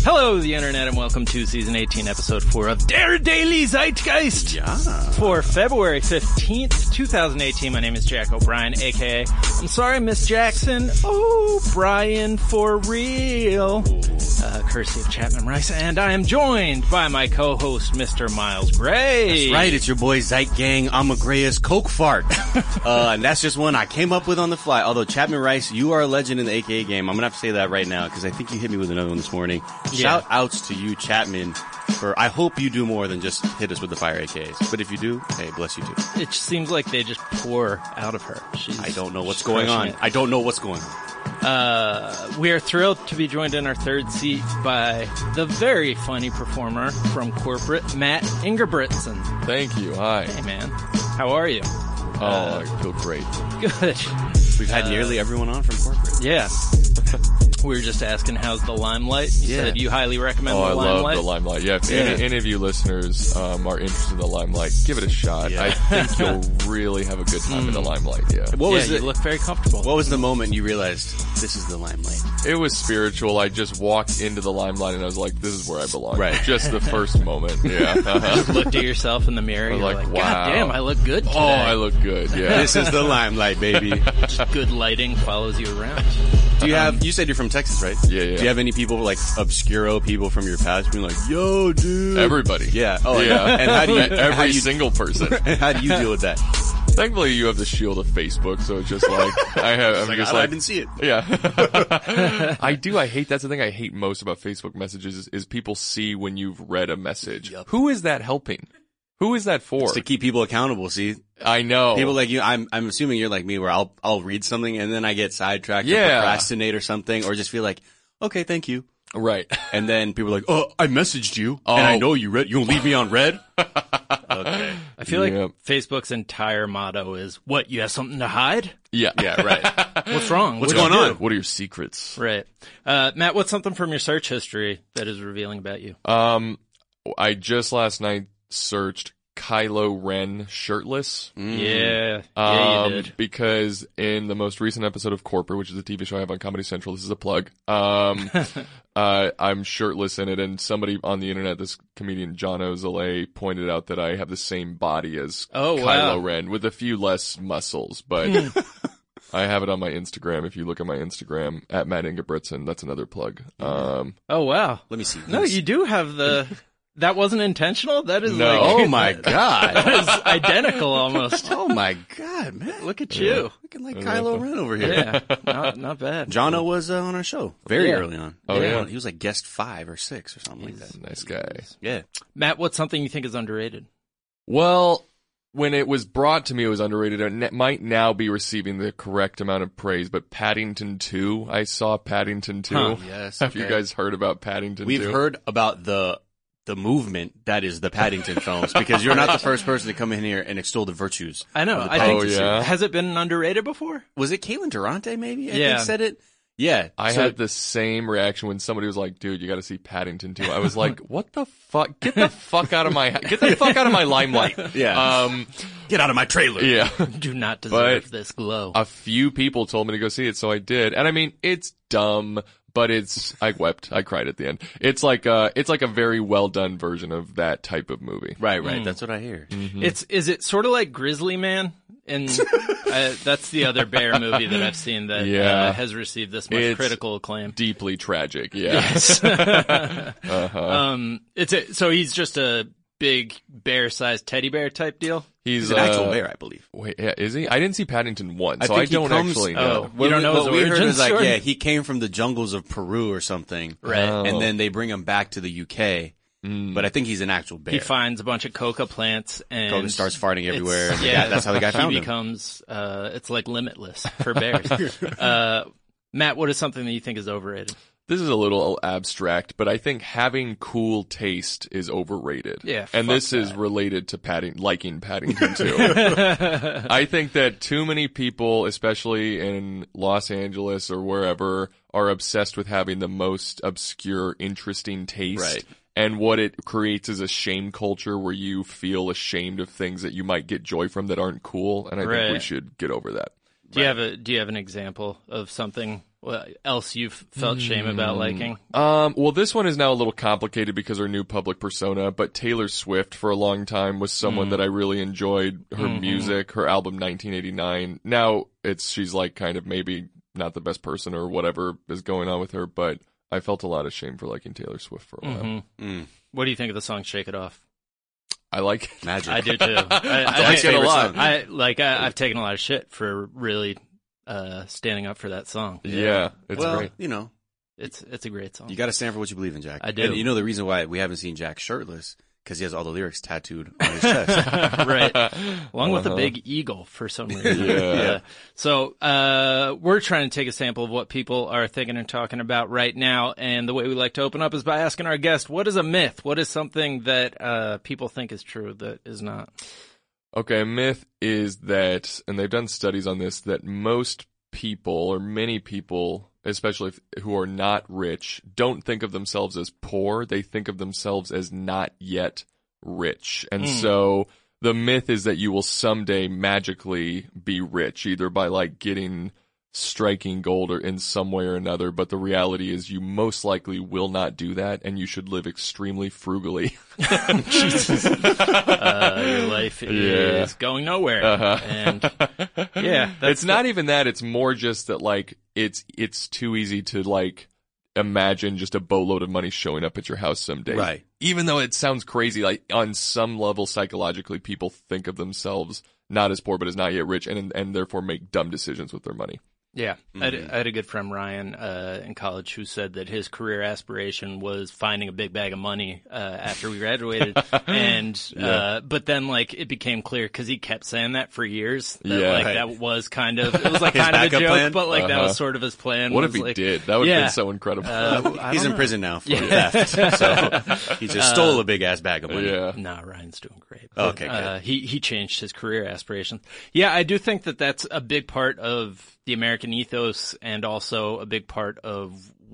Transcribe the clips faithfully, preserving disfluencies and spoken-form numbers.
Hello, the internet, and welcome to season eighteen, episode four of Der Daily Zeitgeist. Yeah. For February fifteenth, twenty eighteen, my name is Jack O'Brien, aka, I'm sorry, Miss Jackson, O'Brien for real. Uh, courtesy of Chapman Rice, and I am joined by my co-host, Mister Miles Gray. That's right, it's your boy Zeit Gang, Amagreus Coke Fart. uh, and that's just one I came up with on the fly. Although, Chapman Rice, you are a legend in the A K A game. I'm gonna have to say that right now, because I think you hit me with another one this morning. Yeah. Shout outs to you, Chapman, for, I hope you do more than just hit us with the fire A K As. But if you do, hey, bless you too. It seems like they just pour out of her. She's, I don't know what's going on. It. I don't know what's going on. Uh, we are thrilled to be joined in our third seat by the very funny performer from corporate, Matt Ingebrigtsen. Thank you. Hi. Hey, man. How are you? Oh, uh, I feel great. Good. We've had uh, nearly everyone on from corporate. Yeah. We were just asking, how's the Limelight? You yeah. said you highly recommend oh, the Limelight. I love the Limelight. Yeah, if yeah. Any, any of you listeners um, are interested in the Limelight, give it a shot. Yeah. I think you'll really have a good time mm. in the Limelight. Yeah. What yeah, was you the, look very comfortable. What was the moment you realized this is the Limelight? It was spiritual. I just walked into the Limelight and I was like, this is where I belong. Right. Just the first moment. Yeah. Uh-huh. Looked at yourself in the mirror. I was You're like, like, wow. God damn, I look good today. Oh, I look good. Yeah. This is the Limelight, baby. Just good lighting follows you around. Do you um, have, you said you're from Texas, right? Yeah, yeah. Do you have any people, like, obscuro people from your past being like, yo, dude? Everybody. Yeah. Oh, yeah. And how do you, Every how do you, single person. how do you deal with that? Thankfully, you have the shield of Facebook, so it's just like, I have, I'm like, just I like, didn't see it. Yeah. I do, I hate, that's the thing I hate most about Facebook messages is, is people see when you've read a message. Yep. Who is that helping? Who is that for? It's to keep people accountable, see? I know. People like you, I'm, I'm assuming you're like me where I'll, I'll read something and then I get sidetracked Yeah. or procrastinate or something or just feel like, okay, thank you. Right. And then people are like, oh, I messaged you Oh. and I know you read, you gonna leave me on red? Okay. I feel like Yep. Facebook's entire motto is, what, you have something to hide? Yeah. Yeah, right. What's wrong? What's What going do you on? do? What are your secrets? Right. Uh, Matt, what's something from your search history that is revealing about you? Um, I just last night searched Kylo Ren shirtless. Mm. Yeah. Yeah, Um, you did. because in the most recent episode of Corporate, which is a T V show I have on Comedy Central, this is a plug. Um, uh, I'm shirtless in it, and somebody on the internet, this comedian John Ozale, pointed out that I have the same body as Oh, Kylo wow. Ren with a few less muscles, but I have it on my Instagram. If you look at my Instagram at Matt Ingebrigtsen, that's another plug. Um, Oh, wow. Let me see. No, you do have the... That wasn't intentional? That is No. like... Oh my God. That is identical almost. Oh my God, man. Look at you. Looking like Kylo Ren over here. Yeah. Not, not bad. Jono was uh, on our show very Yeah. early on. Oh, yeah. He was like guest five or six or something like that. nice guy. Yeah. Matt, what's something you think is underrated? Well, when it was brought to me, it was underrated. It ne- might now be receiving the correct amount of praise, but Paddington two, I saw Paddington two. Huh. Yes. Have you okay. guys heard about Paddington We've two? heard about the the movement that is the Paddington films because you're not the first person to come in here and extol the virtues. I know. of the I think, Oh, Paddington yeah? series. Has it been underrated before? Was it Caitlin Durante maybe? I Yeah. think said it. Yeah. I so, had the same reaction when somebody was like, dude, you gotta see Paddington two. I was like, what the fuck? Get the fuck out of my, get the fuck out of my limelight. Yeah. Um, get out of my trailer. yeah. Do not deserve But- this glow. A few people told me to go see it, so I did. And I mean, it's dumb, but it's, I wept. I cried at the end. It's like a, it's like a very well done version of that type of movie. Right, right. That's what I hear. It's is it sort of like Grizzly Man? And uh, that's the other bear movie that I've seen that Yeah. uh, has received this much It's critical acclaim. Deeply tragic, yeah. Yes. Uh-huh. um, it's a, so he's just a big bear-sized teddy bear type deal. He's, He's an actual uh, bear, I believe. Wait, yeah, is he? I didn't see Paddington one, I so I, think he don't comes- actually oh, know. You don't know what his we heard origin is like, story? yeah, he came from the jungles of Peru or something. Right. Oh. And then they bring him back to the U K. Mm. But I think he's an actual bear. He finds a bunch of coca plants and Coca starts farting it's- everywhere. and the Yeah, guy- that's how the guy found he him. becomes. Uh, it's like Limitless for bears. uh, Matt, what is something that you think is overrated? This is a little abstract, but I think having cool taste is overrated. Yeah, and fuck this is that. related to Padding, liking Paddington too. I think that too many people, especially in Los Angeles or wherever, are obsessed with having the most obscure, interesting taste. Right. And what it creates is a shame culture where you feel ashamed of things that you might get joy from that aren't cool. And I Right. think we should get over that. Do you have a Do you have an example of something? What else you've felt shame about liking? Um, well, this one is now a little complicated because her new public persona, but Taylor Swift for a long time was someone mm. that I really enjoyed her mm-hmm. music, her album nineteen eighty-nine. Now it's, she's like kind of maybe not the best person or whatever is going on with her, but I felt a lot of shame for liking Taylor Swift for a while. Mm-hmm. Mm. What do you think of the song Shake It Off? I like it. Magic. I do too. I, I, I like it a lot. I like. I, I've taken a lot of shit for really uh, standing up for that song. Yeah, it's well, great. You know, it's it's a great song. You got to stand for what you believe in, Jack. I do. And you know the reason why we haven't seen Jack shirtless because he has all the lyrics tattooed on his chest, right? Along with uh-huh. a big eagle for some reason. Yeah. yeah. So uh, we're trying to take a sample of what people are thinking and talking about right now, and the way we like to open up is by asking our guest, "What is a myth? What is something that uh, people think is true that is not?" Okay, a myth is that, and they've done studies on this, that most people or many people, especially if, who are not rich, don't think of themselves as poor. They think of themselves as not yet rich. And mm. so the myth is that you will someday magically be rich, either by like getting striking gold or in some way or another. But the reality is you most likely will not do that, and you should live extremely frugally. Jesus. Uh, your life is yeah. going nowhere. Uh-huh. And yeah, that's it's not even that. It's more just that like it's it's too easy to like imagine just a boatload of money showing up at your house someday. Right. Even though it sounds crazy, like on some level psychologically, people think of themselves not as poor but as not yet rich, and and therefore make dumb decisions with their money. Yeah. Mm-hmm. I, had, I had a good friend, Ryan, uh, in college who said that his career aspiration was finding a big bag of money, uh, after we graduated. and, yeah. uh, but then like it became clear because he kept saying that for years. That, yeah. Like right. that was kind of, it was like kind of a joke, plan? but like uh-huh. that was sort of his plan. What was if he like, did? That would yeah. have been so incredible. Uh, He's in know. prison now for Yeah. theft. So he just stole a big ass bag of money. yeah. No, Ryan's doing great. But, okay, good. Uh, he, he changed his career aspirations. Yeah, I do think that that's a big part of the American ethos and also a big part of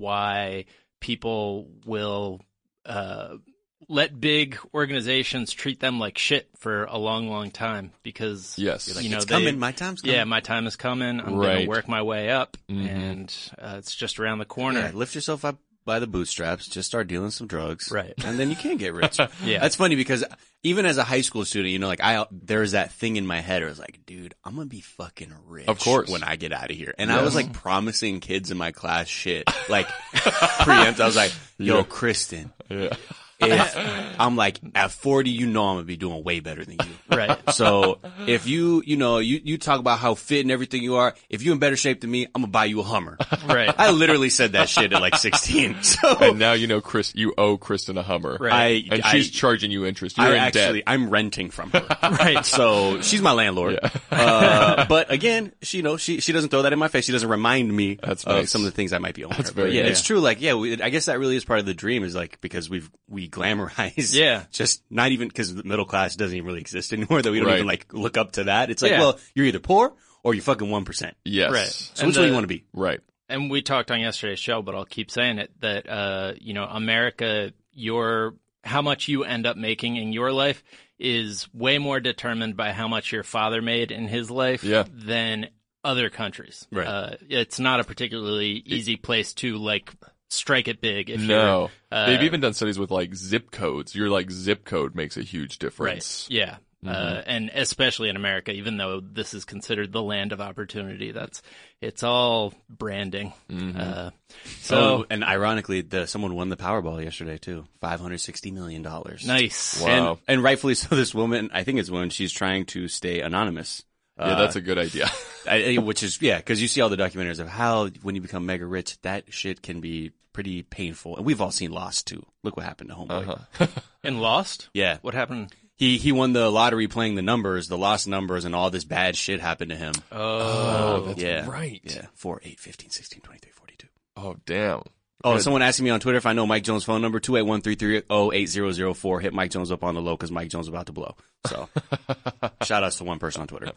why people will uh, let big organizations treat them like shit for a long, long time because, yes. like, you know, it's they, coming, my time's coming. Yeah, my time is coming. I'm right. going to work my way up, mm-hmm. and uh, it's just around the corner. Yeah, lift yourself up by the bootstraps, just start dealing some drugs. Right. And then you can get rich. Yeah. That's funny because even as a high school student, you know, like I, there's that thing in my head where I was like, dude, I'm going to be fucking rich. Of course. When I get out of here. And yes. I was like promising kids in my class shit. Like, preempt, I was like, yo, yeah. Kristen. Yeah. If I'm like, at forty, you know I'm gonna be doing way better than you. Right. So if you, you know, you, you talk about how fit and everything you are, if you're in better shape than me, I'm gonna buy you a Hummer. Right. I literally said that shit at like sixteen. So And now you know Chris, you owe Kristen a Hummer. Right. I, And I, she's charging you interest. You're I in actually, debt. I'm renting from her. Right. So she's my landlord. Yeah. Uh, but again, she, you know, she, she doesn't throw that in my face. She doesn't remind me That's of nice. some of the things I might be owing That's her. very But yeah, nice. it's true. Like, yeah, we, I guess that really is part of the dream is like, because we've, we glamorize. Yeah. Just not even, cause the middle class doesn't even really exist anymore, that we don't Right. even like look up to that. It's like, Yeah. well, you're either poor or you're fucking one percent. Yes. Right. So And which one the- you want to be? Right. And we talked on yesterday's show, but I'll keep saying it, that, uh, you know, America, your, how much you end up making in your life is way more determined by how much your father made in his life Yeah. than other countries. Right. Uh, it's not a particularly easy place to, like, strike it big. If No. you're, uh, They've even done studies with like zip codes. Your like zip code makes a huge difference. Right. Yeah. Uh, and especially in America, even though this is considered the land of opportunity, that's, it's all branding. Uh, so Oh, and ironically, the, someone won the Powerball yesterday too. five hundred sixty million dollars. nice. Wow. And, and rightfully so, this woman, I think it's a woman, she's trying to stay anonymous. Yeah, that's a good idea. I, I- which is, yeah, because you see all the documentaries of how when you become mega rich, that shit can be pretty painful. And we've all seen Lost too. Look what happened to Homeboy. Uh-huh. And Lost? Yeah. What happened? He he won the lottery playing the numbers, the lost numbers, and all this bad shit happened to him. Oh, that's yeah. right. Yeah. four, eight, fifteen, sixteen, twenty-three, forty-two. Oh, damn. Oh, Good. someone asking me on Twitter if I know Mike Jones' phone number, two eight one, three three zero, eight zero zero four. Hit Mike Jones up on the low because Mike Jones is about to blow. So, shout outs to one person on Twitter.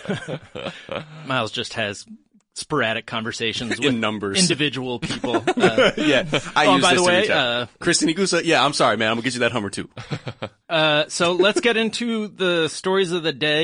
Miles just has sporadic conversations In with numbers. individual people. Uh, Yeah. I oh, use by this the to way, reach out. uh, Kristen Igusa, yeah, I'm sorry, man. I'm going to get you that Hummer too. uh, so let's get into the stories of the day.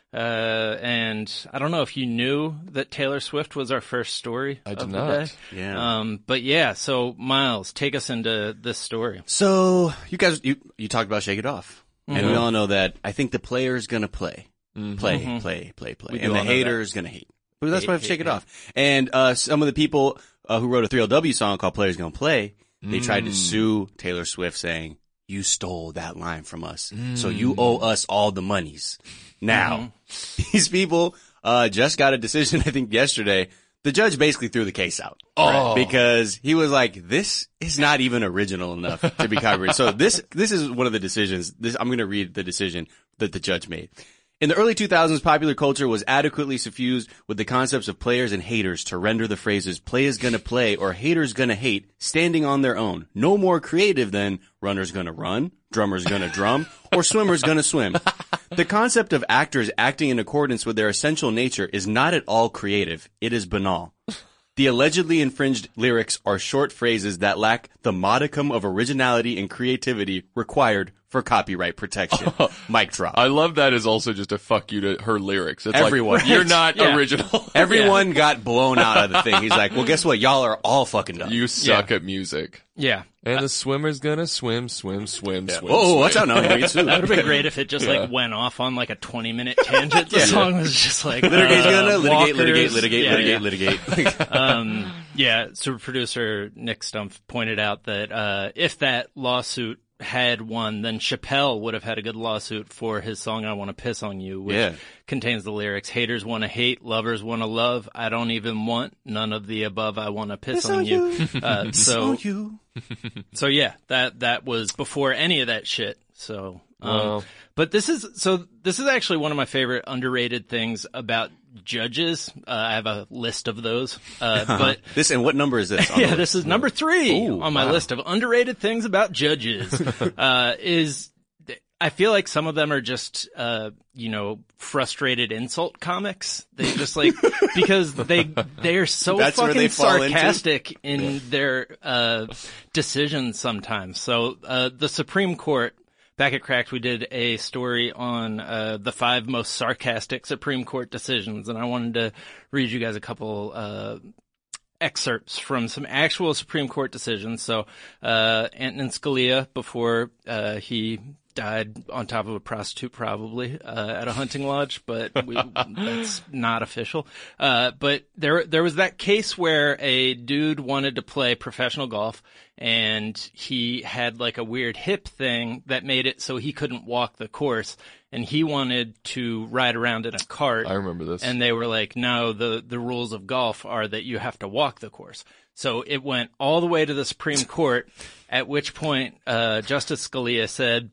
Uh, and I don't know if you knew that Taylor Swift was our first story. I did of the not. day. Yeah. Um, but yeah, so Miles, take us into this story. So you guys, you you talked about Shake It Off, and we all know that. I think the player is gonna play, Mm-hmm. play, Mhm. play, play, play, We do and the all know hater is gonna hate. But that's Hate, why I hate, Shake It hate. Off. And uh, some of the people uh, who wrote a three L W song called "Players Gonna Play," they tried to Mm. sue Taylor Swift, saying, "You stole that line from us, so Mm. you owe us all the monies." Now, these people uh, just got a decision, I think, yesterday. The judge basically threw the case out. Oh. Because he was like, this is not even original enough to be copyrighted. So this, this is one of the decisions. This, I'm going to read the decision that the judge made. In the early two thousands, popular culture was adequately suffused with the concepts of players and haters to render the phrases play is gonna play or haters gonna hate standing on their own. No more creative than runner's gonna run, drummer's gonna drum, or swimmer's gonna swim. The concept of actors acting in accordance with their essential nature is not at all creative. It is banal. The allegedly infringed lyrics are short phrases that lack the modicum of originality and creativity required for copyright protection. Mic drop. I love that as also just a fuck you to her lyrics. It's Everyone. like, you're not Yeah. original. Everyone got blown out of the thing. He's like, well, guess what? Y'all are all fucking dumb. You suck at music. Yeah. And the swimmer's gonna swim, swim, swim, swim. Oh, swim. watch out now. That That would have been great if it just Yeah. like went off on like a twenty minute tangent. The Yeah. song was just like Litigate's uh, gonna litigate, walkers. litigate, litigate, Yeah, litigate, yeah. litigate. Um, yeah, super producer Nick Stumpf pointed out that uh, if that lawsuit had won, then Chappelle would have had a good lawsuit for his song "I Want to Piss on You," which Yeah. contains the lyrics "Haters want to hate, lovers want to love. I don't even want none of the above. I want to piss, on, you." Uh, so, So you. so yeah, that that was before any of that shit. So, um, Wow. but this is so this is actually one of my favorite underrated things about judges. Uh, I have a list of those, uh, but. This, and what number is this? on the Yeah, list? this is number three Ooh, on my wow. list of underrated things about judges. uh, is I feel like some of them are just, uh, you know, frustrated insult comics. They just like, because they, they are so That's where fucking they fall into? sarcastic in their, uh, decisions sometimes. So, uh, the Supreme Court, back at Cracked, we did a story on, uh, the five most sarcastic Supreme Court decisions. And I wanted to read you guys a couple, uh, excerpts from some actual Supreme Court decisions. So, uh, Antonin Scalia, before, uh, he died on top of a prostitute probably, uh, at a hunting lodge, but we, that's not official. Uh, but there, there was that case where a dude wanted to play professional golf and he had like a weird hip thing that made it so he couldn't walk the course and he wanted to ride around in a cart. I remember this. And they were like, no, the, the rules of golf are that you have to walk the course. So it went all the way to the Supreme Court, at which point, uh, Justice Scalia said,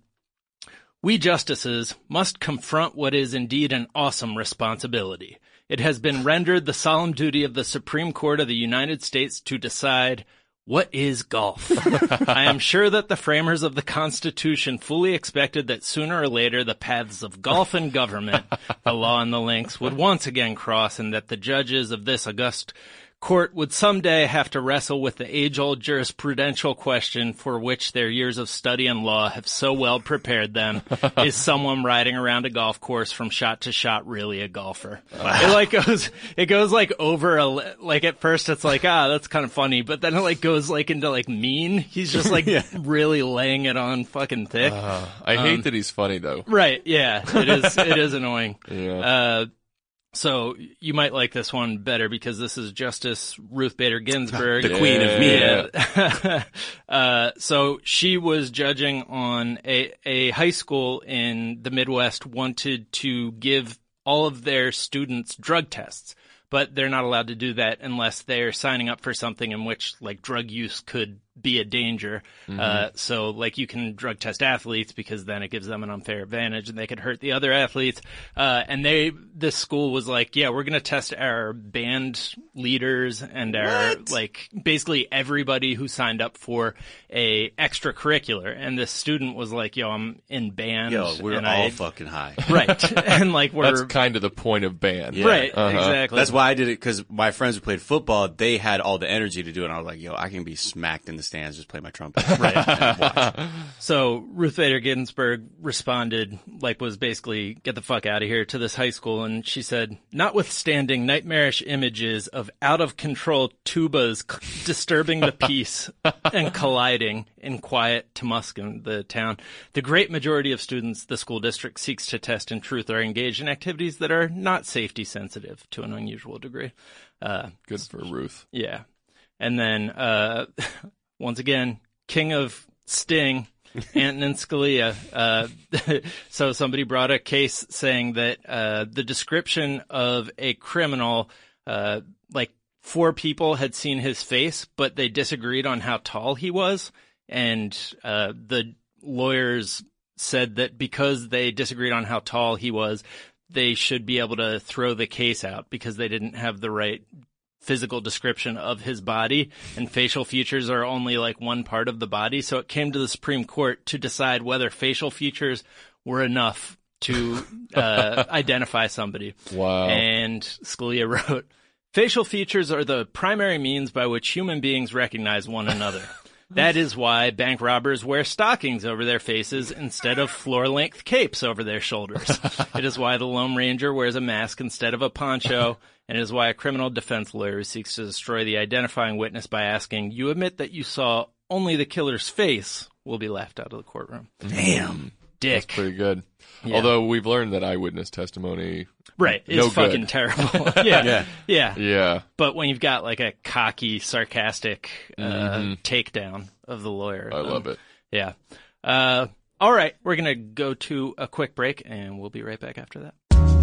"We justices must confront what is indeed an awesome responsibility. It has been rendered the solemn duty of the Supreme Court of the United States to decide what is golf. I am sure that the framers of the Constitution fully expected that sooner or later the paths of golf and government, the law and the links, would once again cross, and that the judges of this august court would someday have to wrestle with the age-old jurisprudential question for which their years of study and law have so well prepared them. Is someone riding around a golf course from shot to shot really a golfer?" It like goes, it goes like over a, li- like at first it's like, ah, that's kind of funny, but then it like goes like into like mean. He's just like Yeah. really laying it on fucking thick. Uh, I hate that he's funny though. Right, yeah, it is, it is annoying. Yeah. Uh, so you might like this one better because this is Justice Ruth Bader Ginsburg. The queen of me. Yeah. uh, so she was judging on a, a high school in the Midwest wanted to give all of their students drug tests, but they're not allowed to do that unless they're signing up for something in which like drug use could be a danger. Mm-hmm. Uh, so like you can drug test athletes because then it gives them an unfair advantage and they could hurt the other athletes. Uh, and they, this school was like, yeah, we're going to test our band leaders and our What? like basically everybody who signed up for a extracurricular. And this student was like, yo, I'm in band. Yo, we're and all I, fucking high. right. And like we're That's kind of the point of band. Yeah. right. Uh-huh. Exactly. That's why I did it, because my friends who played football, they had all the energy to do it. And I was like, yo, I can be smacked in the stands, just play my trumpet. Right. And watch. So Ruth Bader Ginsburg responded, like, was basically, get the fuck out of here to this high school. And she said, notwithstanding nightmarish images of out-of-control tubas c- disturbing the peace and colliding in quiet Temuscan, the town, the great majority of students the school district seeks to test in truth are engaged in activities that are not safety sensitive to an unusual degree. Uh, Good for Ruth. yeah. And then, uh, once again, king of Sting, Antonin Scalia. Uh, so somebody brought a case saying that, uh, the description of a criminal, uh, like four people had seen his face, but they disagreed on how tall he was. And, uh, the lawyers said that because they disagreed on how tall he was, they should be able to throw the case out because they didn't have the right physical description of his body, and facial features are only like one part of the body. So it came to the Supreme Court to decide whether facial features were enough to uh, identify somebody. Wow. And Scalia wrote, facial features are the primary means by which human beings recognize one another. That is why bank robbers wear stockings over their faces instead of floor-length capes over their shoulders. It is why the Lone Ranger wears a mask instead of a poncho, and it is why a criminal defense lawyer who seeks to destroy the identifying witness by asking, you admit that you saw only the killer's face, will be laughed out of the courtroom. Damn. Dick. That's pretty good. Yeah. Although we've learned that eyewitness testimony, Right. It's no fucking good. terrible. yeah. Yeah. Yeah. yeah, But when you've got like a cocky, sarcastic uh, Mhm. takedown of the lawyer. I then- love it. Yeah. Uh, all right. We're going to go to a quick break, and we'll be right back after that.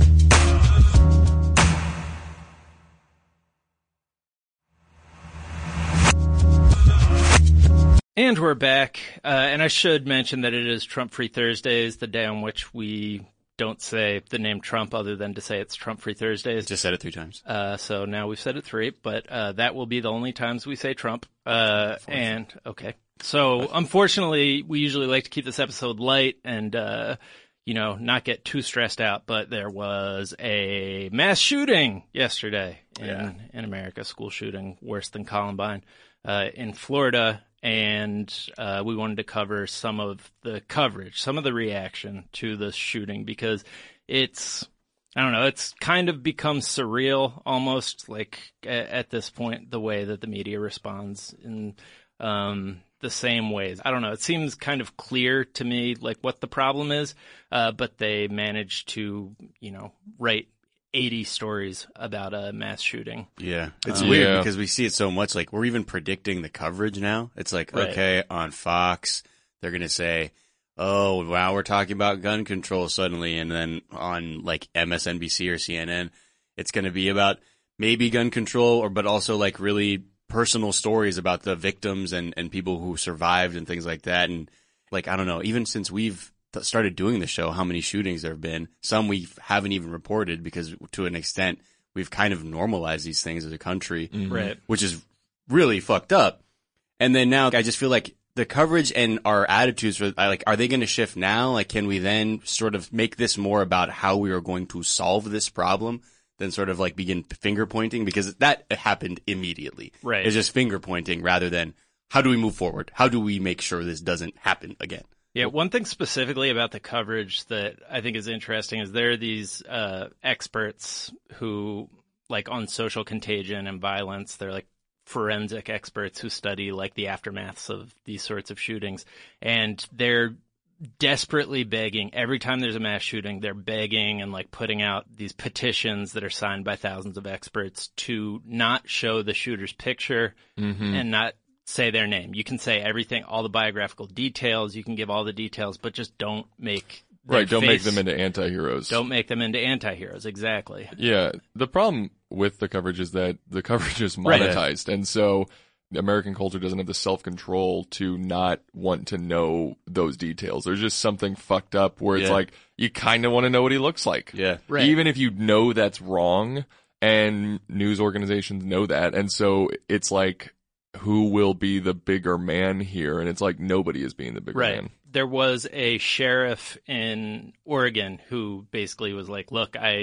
And we're back. Uh, and I should mention that it is Trump-Free Thursdays, the day on which we don't say the name Trump other than to say it's Trump-Free Thursdays. Just said it three times. Uh, so now we've said it three, but, uh, that will be the only times we say Trump. Uh, and, okay. So, unfortunately, we usually like to keep this episode light and, uh, you know, not get too stressed out, but there was a mass shooting yesterday in, Yeah. in America, school shooting, worse than Columbine, uh, in Florida. And, uh, we wanted to cover some of the coverage, some of the reaction to the shooting because it's, I don't know, it's kind of become surreal almost like at, at this point, the way that the media responds in, um, the same ways. I don't know. It seems kind of clear to me, like what the problem is, uh, but they managed to, you know, write eighty stories about a mass shooting. Yeah. It's Um, weird Yeah. because we see it so much. Like, we're even predicting the coverage now. It's like, Right. okay, on Fox, they're going to say, oh, wow, we're talking about gun control suddenly. And then on, like, M S N B C or C N N, it's going to be about maybe gun control, or but also, like, really personal stories about the victims and, and people who survived and things like that. And, like, I don't know, even since we've th- started doing the show, how many shootings there have been. Some we haven't even reported because to an extent we've kind of normalized these things as a country, Right. which is really fucked up. And then now I just feel like the coverage and our attitudes for like, are they going to shift now? Like, can we then sort of make this more about how we are going to solve this problem than sort of like begin finger pointing? Because that happened immediately. Right. It's just finger pointing rather than how do we move forward? How do we make sure this doesn't happen again? Yeah, one thing specifically about the coverage that I think is interesting is there are these uh, experts who, like on social contagion and violence, they're like forensic experts who study like the aftermaths of these sorts of shootings. And they're desperately begging, every time there's a mass shooting, they're begging and like putting out these petitions that are signed by thousands of experts to not show the shooter's picture Mm-hmm. and not say their name. You can say everything, all the biographical details, you can give all the details, but just don't make their Right, don't make face- them into anti-heroes. don't make them into anti-heroes. Exactly. Yeah, the problem with the coverage is that the coverage is Right. monetized, and so American culture doesn't have the self-control to not want to know those details. There's just something fucked up where it's Yeah. like, you kind of want to know what he looks like. Yeah. Right. Even if you know that's wrong, and news organizations know that, and so it's like, who will be the bigger man here? And it's like, nobody is being the bigger Right. man. There was a sheriff in Oregon who basically was like, look, I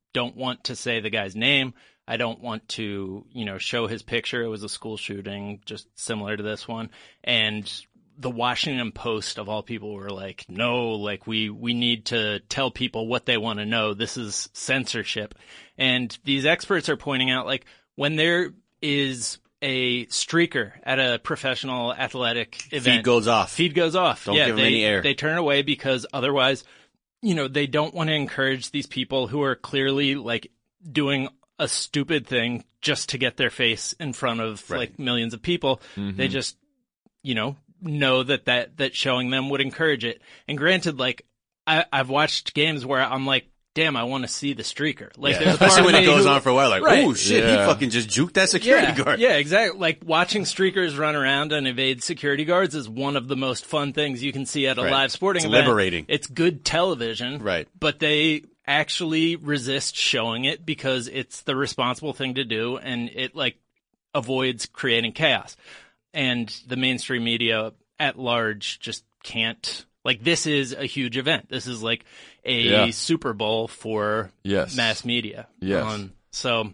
don't want to say the guy's name. I don't want to, you know, show his picture. It was a school shooting, just similar to this one. And the Washington Post, of all people, were like, no, like we, we need to tell people what they want to know. This is censorship. And these experts are pointing out, like, when there is a streaker at a professional athletic event, feed goes off. Feed goes off. Don't yeah, give they, them any air. They turn away because otherwise, you know, they don't want to encourage these people who are clearly like doing a stupid thing just to get their face in front of right. like millions of people. Mm-hmm. They just, you know, know that, that, that showing them would encourage it. And granted, like I, I've watched games where I'm like, damn, I want to see the streaker. Like, Yeah. there's a part Especially of when it me goes who- on for a while, like, Right. oh shit, Yeah. he fucking just juked that security yeah, guard. Yeah, exactly. Like watching streakers run around and evade security guards is one of the most fun things you can see at a Right. live sporting It's event. liberating. It's good television. Right. But they actually resist showing it because it's the responsible thing to do and it like avoids creating chaos. And the mainstream media at large just can't. Like, this is a huge event. This is like a Yeah. Super Bowl for Yes. mass media. Yes. Um, so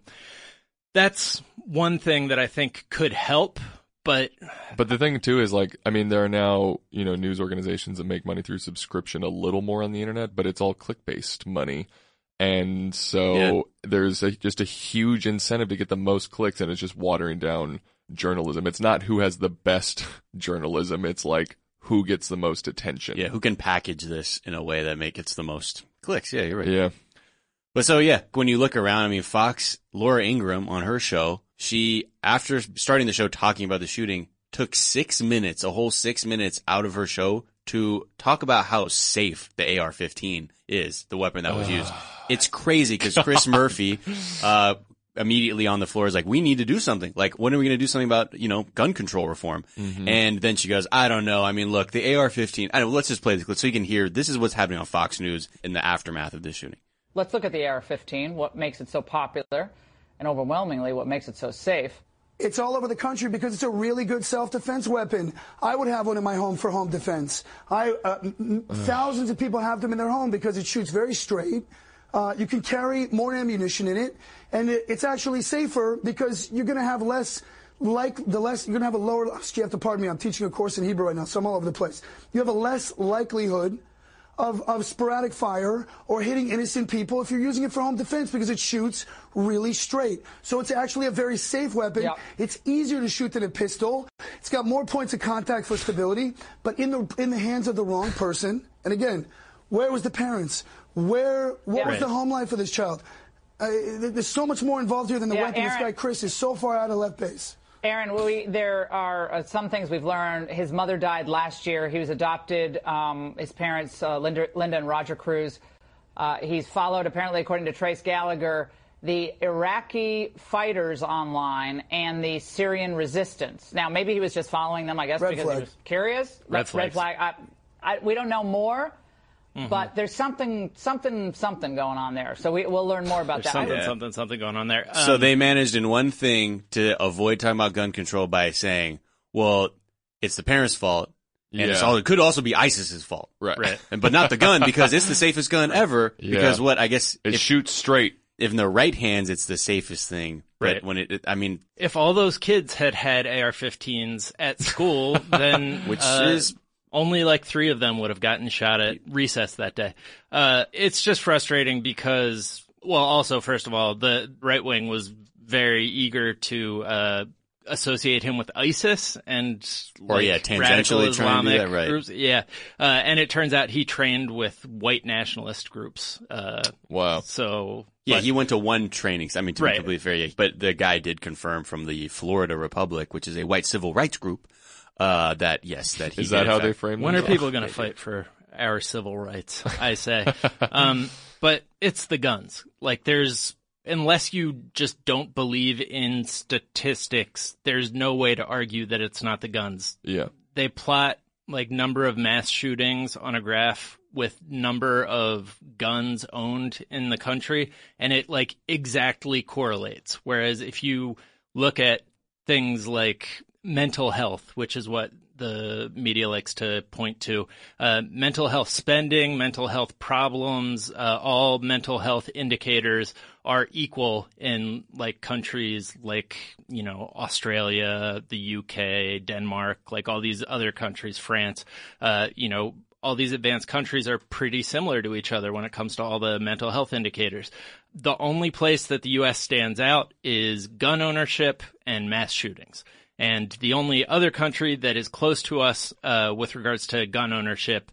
that's one thing that I think could help, but But the thing too is like, I mean, there are now, you know, news organizations that make money through subscription a little more on the internet, but it's all click-based money. And so Yeah. there's a, just a huge incentive to get the most clicks, and it's just watering down journalism. It's not who has the best journalism. It's like who gets the most attention. Yeah, who can package this in a way that make gets the most clicks? Yeah, you're right. Yeah. But so yeah, when you look around, I mean, Fox, Laura Ingraham on her show, she, after starting the show talking about the shooting, took six minutes, a whole six minutes out of her show to talk about how safe the A R fifteen is, the weapon that was used. It's crazy because Chris Murphy, uh, immediately on the floor is like, we need to do something. Like, when are we going to do something about, you know, gun control reform? Mm-hmm. And then she goes, I don't know. I mean, look, the A R fifteen, I don't, let's just play this clip so you can hear, this is what's happening on Fox News in the aftermath of this shooting. Let's look at the A R fifteen, what makes it so popular, and overwhelmingly what makes it so safe. It's all over the country because it's a really good self-defense weapon. I would have one in my home for home defense. I uh, m- thousands of people have them in their home because it shoots very straight. Uh, you can carry more ammunition in it, and it, it's actually safer because you're going to have less, like the less you're going to have a lower. You have to pardon me. I'm teaching a course in Hebrew right now, so I'm all over the place. You have a less likelihood of, of sporadic fire or hitting innocent people if you're using it for home defense because it shoots really straight. So it's actually a very safe weapon. Yep. It's easier to shoot than a pistol. It's got more points of contact for stability, but in the in the hands of the wrong person. And again, where was the parents? Where what Yeah. was the home life of this child? Uh, there's so much more involved here than the Yeah, weapon. This Aaron- guy Chris is so far out of left base. Aaron, we, there are uh, some things we've learned. His mother died last year. He was adopted. Um, his parents, uh, Linda, Linda and Roger Cruz. Uh, he's followed, apparently, according to Trace Gallagher, the Iraqi fighters online and the Syrian resistance. Now, maybe he was just following them, I guess, Red because flag. he was curious. Red Red flags. flag. I, I, we don't know more, Mm-hmm. but there's something, something, something going on there. So we, we'll learn more about there's that. something, Yeah. something, something going on there. So Um, they managed in one thing to avoid talking about gun control by saying, well, it's the parents' fault. And it's Yeah. all, it could also be ISIS's fault. Right. Right. And, but not the gun because it's the safest gun ever. Yeah. Because what, I guess, It if, shoots straight. if in the right hands, it's the safest thing. But Right. when it, it, I mean, if all those kids had had A R fifteens at school, then which uh, is, only like three of them would have gotten shot at recess that day. Uh, it's just frustrating because, well, also, first of all, the right wing was very eager to uh, associate him with ISIS and Or, like, yeah, radical tangentially trying to do Islamic that, right. groups. Yeah, uh, and it turns out he trained with white nationalist groups. Uh, Wow. so yeah, but- he went to one training. I mean, to Right. be completely fair, yeah, but the guy did confirm from the Florida Republic, which is a white civil rights group, uh, that yes, that he Is did that in how fact- they frame When are themselves? people going to fight for our civil rights? I say. um, but it's the guns. Like, there's, unless you just don't believe in statistics, there's no way to argue that it's not the guns. Yeah. They plot, like, number of mass shootings on a graph with number of guns owned in the country, and it, like, exactly correlates. Whereas if you look at things like mental health, which is what the media likes to point to. Uh, mental health spending, mental health problems, uh, all mental health indicators are equal in like countries like, you know, Australia, the U K, Denmark, like all these other countries, France, uh, you know, all these advanced countries are pretty similar to each other when it comes to all the mental health indicators. The only place that the U S stands out is gun ownership and mass shootings. And the only other country that is close to us uh, with regards to gun ownership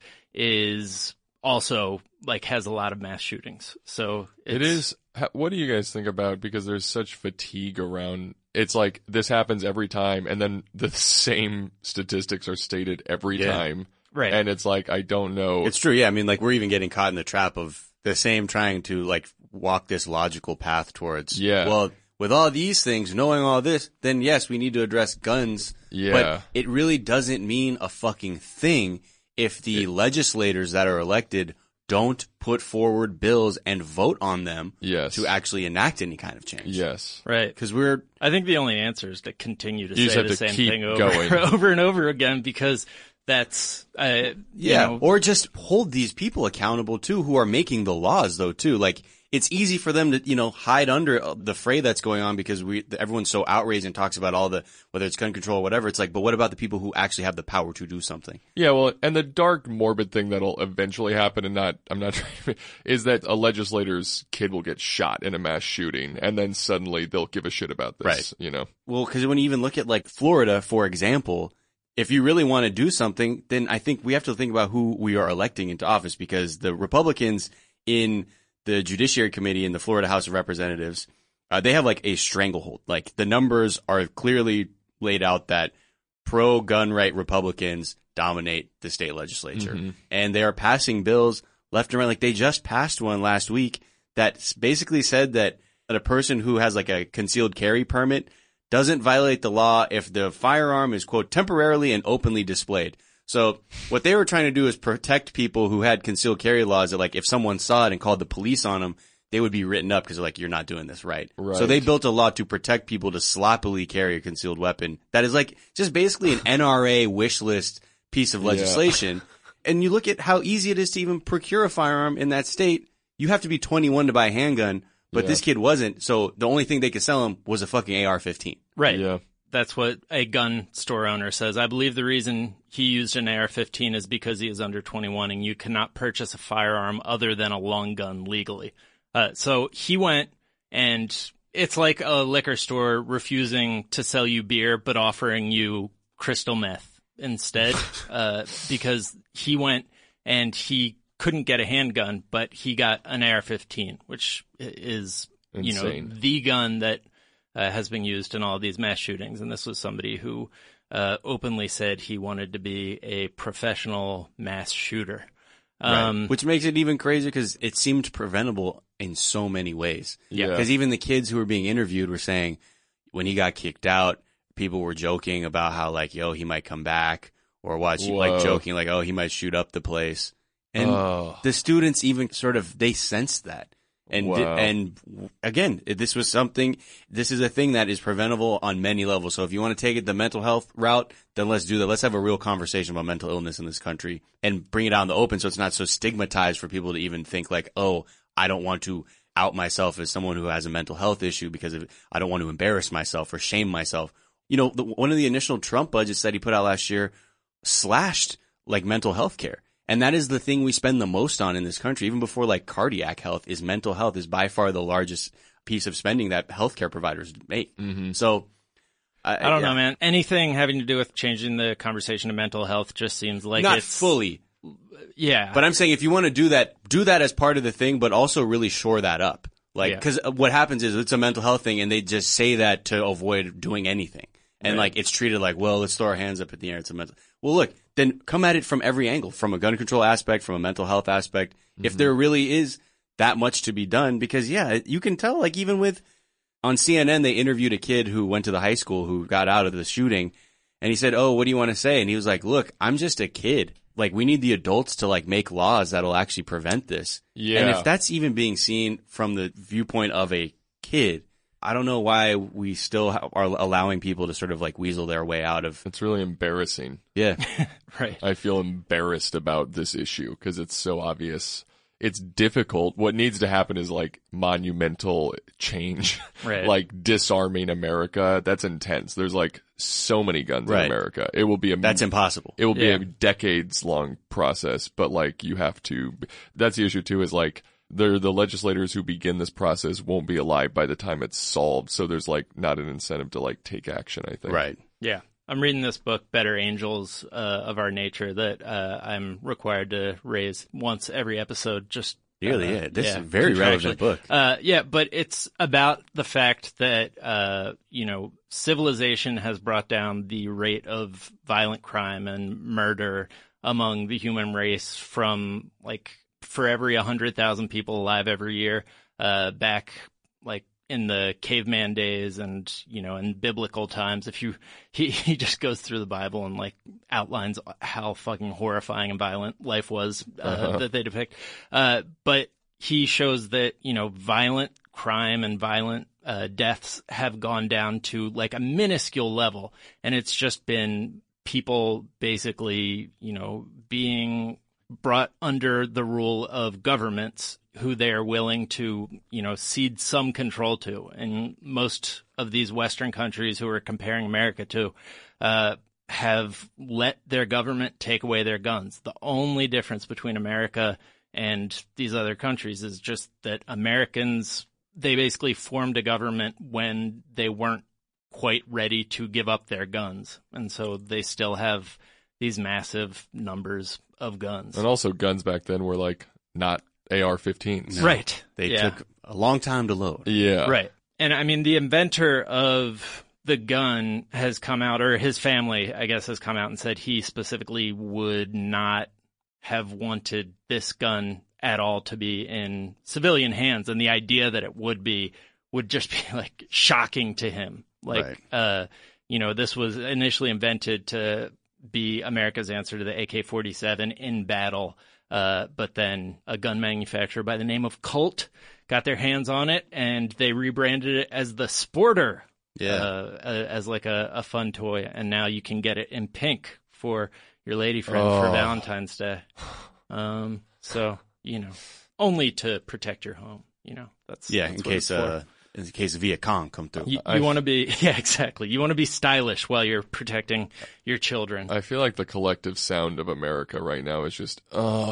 is also like has a lot of mass shootings. So it's, it is. What do you guys think about? Because there's such fatigue around. It's like this happens every time, and then the same statistics are stated every Yeah. time. Right. And it's like, I don't know. It's true. Yeah. I mean, like we're even getting caught in the trap of the same trying to like walk this logical path towards, Yeah. well, with all these things, knowing all this, then yes, we need to address guns. Yeah. But it really doesn't mean a fucking thing if the legislators that are elected don't put forward bills and vote on them Yes. to actually enact any kind of change. Yes. right. Because we're, I think the only answer is to continue to You just say have the to same keep thing over, going. over and over again because that's, uh, yeah, you know, or just hold these people accountable too who are making the laws though too. Like, it's easy for them to, you know, hide under the fray that's going on because we, everyone's so outraged and talks about all the, whether it's gun control or whatever. It's like, but what about the people who actually have the power to do something? Yeah, well, and the dark, morbid thing that'll eventually happen, and not, I'm not trying to, is that a legislator's kid will get shot in a mass shooting, and then suddenly they'll give a shit about this, Right. you know? Well, because when you even look at like Florida, for example, if you really want to do something, then I think we have to think about who we are electing into office because the Republicans in the Judiciary Committee in the Florida House of Representatives, uh, they have like a stranglehold. Like the numbers are clearly laid out that pro-gun right Republicans dominate the state legislature. Mm-hmm. And they are passing bills left and right. Like they just passed one last week that basically said that, that a person who has like a concealed carry permit doesn't violate the law if the firearm is, quote, temporarily and openly displayed. So what they were trying to do is protect people who had concealed carry laws that, like, if someone saw it and called the police on them, they would be written up because they're like, you're not doing this right. Right. So they built a law to protect people to sloppily carry a concealed weapon. That is like just basically an N R A wish list piece of legislation. Yeah. And you look at how easy it is to even procure a firearm in that state. You have to be twenty-one to buy a handgun, but Yeah. this kid wasn't. So the only thing they could sell him was a fucking A R fifteen. right. Yeah. That's what a gun store owner says. I believe the reason he used an A R fifteen is because he is under twenty-one and you cannot purchase a firearm other than a long gun legally. Uh, so he went and it's like a liquor store refusing to sell you beer but offering you crystal meth instead uh, because he went and he couldn't get a handgun, but he got an A R fifteen, which is, you know, Insane. the gun that Uh, has been used in all of these mass shootings. And this was somebody who uh, openly said he wanted to be a professional mass shooter. Um, Right. Which makes it even crazier because it seemed preventable in so many ways. Yeah. Because even the kids who were being interviewed were saying when he got kicked out, people were joking about how, like, yo, he might come back, or watch, Whoa. like, joking, like, oh, he might shoot up the place. And Oh. the students even sort of, they sensed that. And, Wow. and again, this was something, this is a thing that is preventable on many levels. So if you want to take it the mental health route, then let's do that. Let's have a real conversation about mental illness in this country and bring it out in the open so it's not so stigmatized for people to even think like, oh, I don't want to out myself as someone who has a mental health issue because of, I don't want to embarrass myself or shame myself. You know, the, one of the initial Trump budgets that he put out last year slashed like mental health care. And that is the thing we spend the most on in this country, even before like cardiac health, is mental health is by far the largest piece of spending that healthcare providers make. Mm-hmm. So I, I don't yeah. know, man. Anything having to do with changing the conversation to mental health just seems like Not it's fully, yeah. but I'm saying if you want to do that, do that as part of the thing, but also really shore that up. Like, Yeah. because what happens is it's a mental health thing, and they just say that to avoid doing anything, and Right. like it's treated like, well, let's throw our hands up in the air. It's a mental. Well, look, then come at it from every angle, from a gun control aspect, from a mental health aspect. Mm-hmm. If there really is that much to be done, because yeah, you can tell. Like even with on C N N, they interviewed a kid who went to the high school who got out of the shooting, and he said, "Oh, what do you want to say?" And he was like, "Look, I'm just a kid. Like we need the adults to like make laws that'll actually prevent this." Yeah. And if that's even being seen from the viewpoint of a kid, I don't know why we still ha- are allowing people to sort of like weasel their way out of. It's really embarrassing. Yeah. Right. I feel embarrassed about this issue because it's so obvious. It's difficult. What needs to happen is like monumental change, Right. like disarming America. That's intense. There's like so many guns Right. in America. It will be a That's impossible. It will be Yeah. a decades long process, but like you have to. That's the issue too. Is like the the legislators who begin this process won't be alive by the time it's solved. So there's like not an incentive to like take action. I think. Right. Yeah. I'm reading this book, Better Angels uh, of Our Nature, that uh, I'm required to raise once every episode. Just Really, uh, yeah. This is yeah, a very contractually. relevant book. Uh, yeah, but it's about the fact that uh, you know, civilization has brought down the rate of violent crime and murder among the human race from like for every one hundred thousand people alive every year uh, back like in the caveman days and, you know, in biblical times. If you, he, he just goes through the Bible and like outlines how fucking horrifying and violent life was uh, Uh-huh. that they depict. Uh, but he shows that, you know, violent crime and violent uh, deaths have gone down to like a minuscule level. And it's just been people basically, you know, being brought under the rule of governments who they are willing to, you know, cede some control to. And most of these Western countries who are comparing America to uh, have let their government take away their guns. The only difference between America and these other countries is just that Americans, they basically formed a government when they weren't quite ready to give up their guns. And so they still have these massive numbers of guns. And also guns back then were like not A R fifteens. No. Right. They Yeah. took a long time to load. Yeah. Right. And I mean, the inventor of the gun has come out, or his family, I guess, has come out and said he specifically would not have wanted this gun at all to be in civilian hands. And the idea that it would be would just be like shocking to him. Like, Right. uh, you know, this was initially invented to be America's answer to the A K forty-seven in battle. Uh, but then a gun manufacturer by the name of Colt got their hands on it, and they rebranded it as the Sporter, Yeah. uh, uh, as like a, a fun toy. And now you can get it in pink for your lady friend for Oh. Valentine's Day. Um, so, you know, only to protect your home. You know, that's Yeah, that's in what case it's for. uh, in case Viet Cong come through. You, I- you want to be, yeah, exactly. You want to be stylish while you're protecting your children. I feel like the collective sound of America right now is just,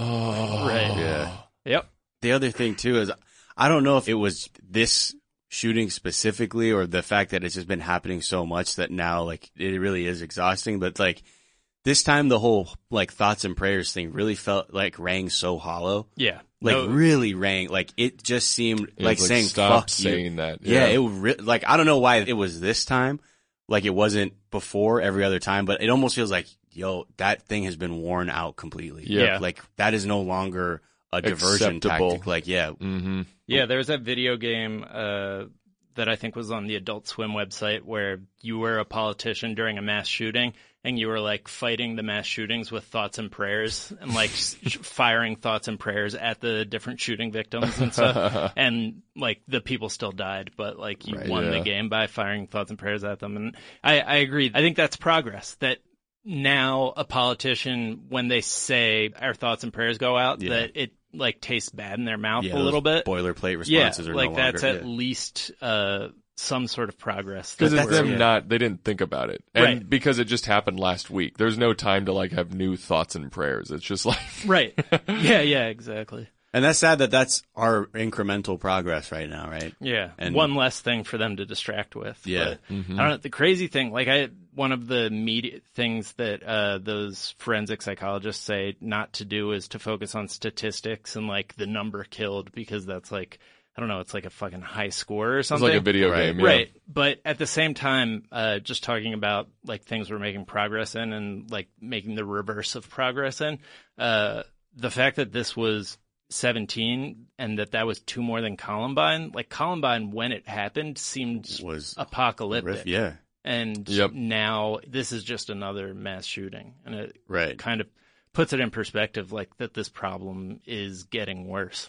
oh. Right. Yeah. Yep. The other thing too is I don't know if it was this shooting specifically or the fact that it's just been happening so much that now like it really is exhausting, but like this time the whole like thoughts and prayers thing really felt like rang so hollow. Yeah. Like No- really rang like it just seemed It's like, saying stop fuck saying you. that. Yeah, Yeah. it re- like I don't know why it was this time, like it wasn't before every other time, but it almost feels like yo, that thing has been worn out completely. Yeah. Like that is no longer a diversion Acceptable. tactic. Like yeah, Mm-hmm. Yeah, there was that video game uh, that I think was on the Adult Swim website where you were a politician during a mass shooting and you were like fighting the mass shootings with thoughts and prayers and like s- firing thoughts and prayers at the different shooting victims and stuff. And like the people still died, but like you Right, won yeah. the game by firing thoughts and prayers at them. And I, I agree. I think that's progress. That now a politician, when they say our thoughts and prayers go out, Yeah. that it like tastes bad in their mouth yeah a little those bit. boilerplate responses Yeah, are like no that's longer, at yeah. least uh, some sort of progress. Because that it's we're- them yeah. not, they didn't think about it. And Right. because it just happened last week. There's no time to like have new thoughts and prayers. It's just like, Right. Yeah, yeah, exactly. And that's sad that that's our incremental progress right now, right? Yeah. And- One less thing for them to distract with. Yeah. But I don't know. The crazy thing, like I, one of the media things that uh, those forensic psychologists say not to do is to focus on statistics and like the number killed because that's like, I don't know, it's like a fucking high score or it's something. like a video Right. game. Yeah. Right. But at the same time, uh, just talking about like things we're making progress in and like making the reverse of progress in, uh, the fact that this was seventeen and that that was two more than Columbine, like Columbine when it happened seemed Was apocalyptic. yeah, And Yep. now this is just another mass shooting. And it right. kind of puts it in perspective like that this problem is getting worse.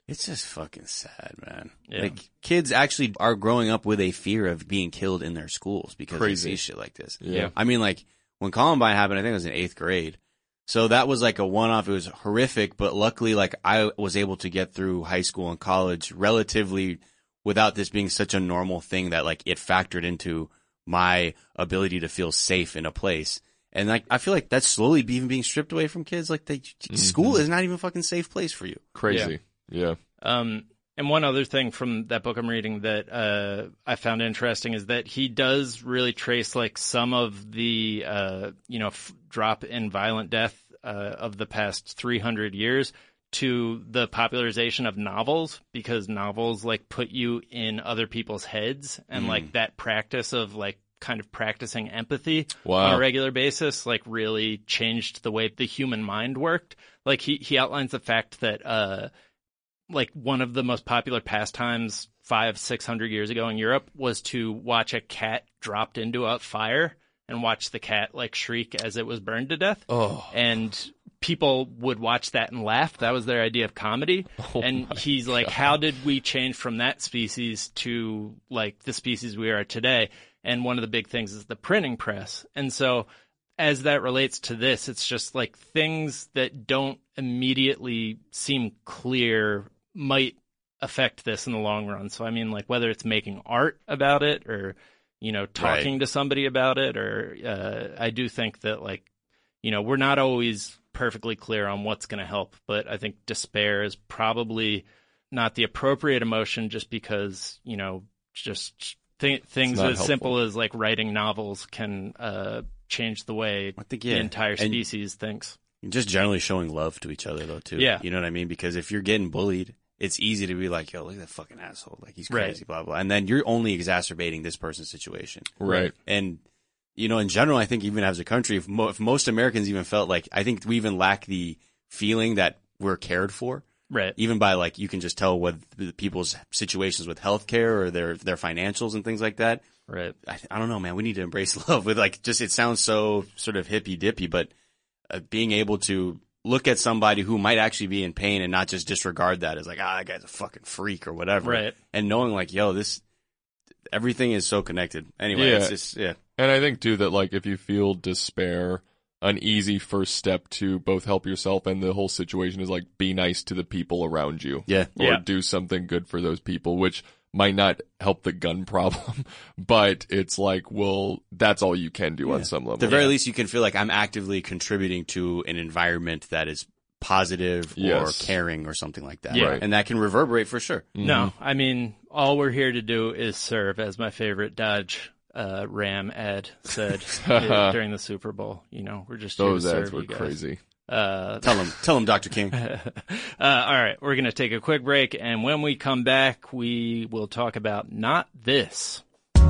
It's just fucking sad, man. Yeah. Like, kids actually are growing up with a fear of being killed in their schools because Crazy. they see shit like this. Yeah. I mean, like, when Columbine happened, I think it was in eighth grade. So that was like a one-off. It was horrific, but luckily, like, I was able to get through high school and college relatively without this being such a normal thing that, like, it factored into my ability to feel safe in a place. And, like, I feel like that's slowly even being stripped away from kids. Like, they, mm-hmm. school is not even a fucking safe place for you. Crazy. Yeah. Yeah. Um, and one other thing from that book I'm reading that uh, I found interesting is that he does really trace like some of the uh, you know f- drop in violent death uh, of the past three hundred years to the popularization of novels, because novels like put you in other people's heads, and mm. like that practice of like kind of practicing empathy wow. on a regular basis like really changed the way the human mind worked. Like he he outlines the fact that uh like one of the most popular pastimes five, six hundred years ago in Europe was to watch a cat dropped into a fire and watch the cat like shriek as it was burned to death. Oh. And people would watch that and laugh. That was their idea of comedy. Oh and he's like, God. How did we change from that species to like the species we are today? And one of the big things is the printing press. And so as that relates to this, it's just like things that don't immediately seem clear might affect this in the long run. So, I mean, like whether it's making art about it or, you know, talking right. to somebody about it, or uh, I do think that like, you know, we're not always perfectly clear on what's going to help, but I think despair is probably not the appropriate emotion just because, you know, just th- things as helpful. simple as like writing novels can uh, change the way I think, yeah. the entire And species thinks. just generally showing love to each other, though, too. Yeah. You know what I mean? Because if you're getting bullied, it's easy to be like, yo, look at that fucking asshole. Like, he's crazy, Right. blah, blah. And then you're only exacerbating this person's situation. Right. And, you know, in general, I think even as a country, if, mo- if most Americans even felt like, I think we even lack the feeling that we're cared for. Right. Even by, like, you can just tell what the people's situations with healthcare or their, their financials and things like that. Right. I, I don't know, man. We need to embrace love with, like, just, it sounds so sort of hippy dippy, but uh, being able to look at somebody who might actually be in pain and not just disregard that as like, ah, that guy's a fucking freak or whatever. Right. And knowing like, yo, this, everything is so connected. Anyway, Yeah. it's just, yeah. And I think too that like if you feel despair, an easy first step to both help yourself and the whole situation is like be nice to the people around you. Yeah. Or Yeah. do something good for those people, which might not help the gun problem, but it's like, well, that's all you can do on some level. At the very Yeah. least, you can feel like I'm actively contributing to an environment that is positive Yes. or caring or something like that. Yeah. Right. And that can reverberate for sure. No, I mean, all we're here to do is serve, as my favorite Dodge uh, Ram ad said uh, during the Super Bowl. You know, we're just here Those to serve ads were you guys. crazy. Uh, Tell him, tell him, Doctor King. uh, all right, we're going to take a quick break, and when we come back, we will talk about Not This.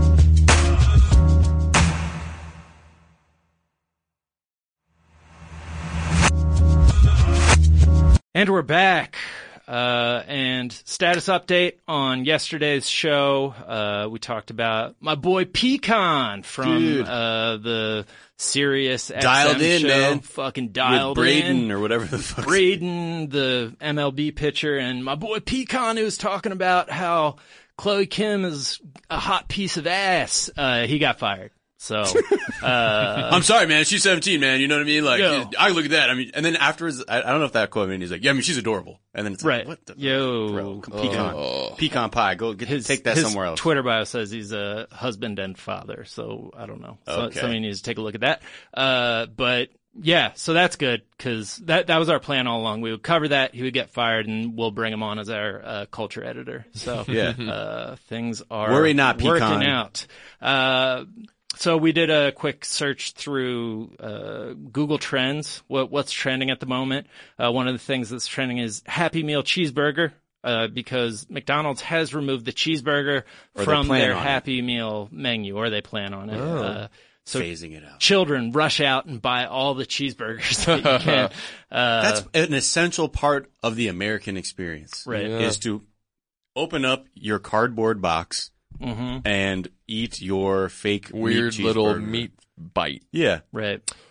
And we're back. Uh, and status update on yesterday's show. Uh, we talked about my boy Pecan from Dude. uh, the Sirius X M Dialed in, show. man. Fucking dialed With Braden in. or whatever the fuck. Braden, the M L B pitcher, and my boy Pecan, who's talking about how Chloe Kim is a hot piece of ass. Uh, he got fired. So, uh, I'm sorry, man. She's seventeen, man. You know what I mean? Like, Yo. I look at that. I mean, and then afterwards, I, I don't know if that quote, I mean, he's like, yeah, I mean, she's adorable. And then it's like, right. what the Yo. bro? Pecan, Oh. pecan pie. Go get, his, take that his somewhere else. Twitter bio says he's a husband and father, so I don't know. So, Okay. Somebody needs to take a look at that. Uh, but yeah, so that's good because that that was our plan all along. We would cover that, he would get fired, and we'll bring him on as our uh, culture editor. So Yeah. uh, things are Worry not, working Pecan. out. Uh, so we did a quick search through uh, Google Trends. What what's trending at the moment? Uh, one of the things that's trending is Happy Meal cheeseburger. Uh, because McDonald's has removed the cheeseburger Or they from plan their on it. Happy Meal menu, or they plan on it. Oh. Uh, so Phasing it out. children rush out and buy all the cheeseburgers that you can. Uh, That's an essential part of the American experience. right. Yeah. Is to open up your cardboard box hmm and eat your fake Weird meat little cheeseburger. meat bite. Yeah. Right.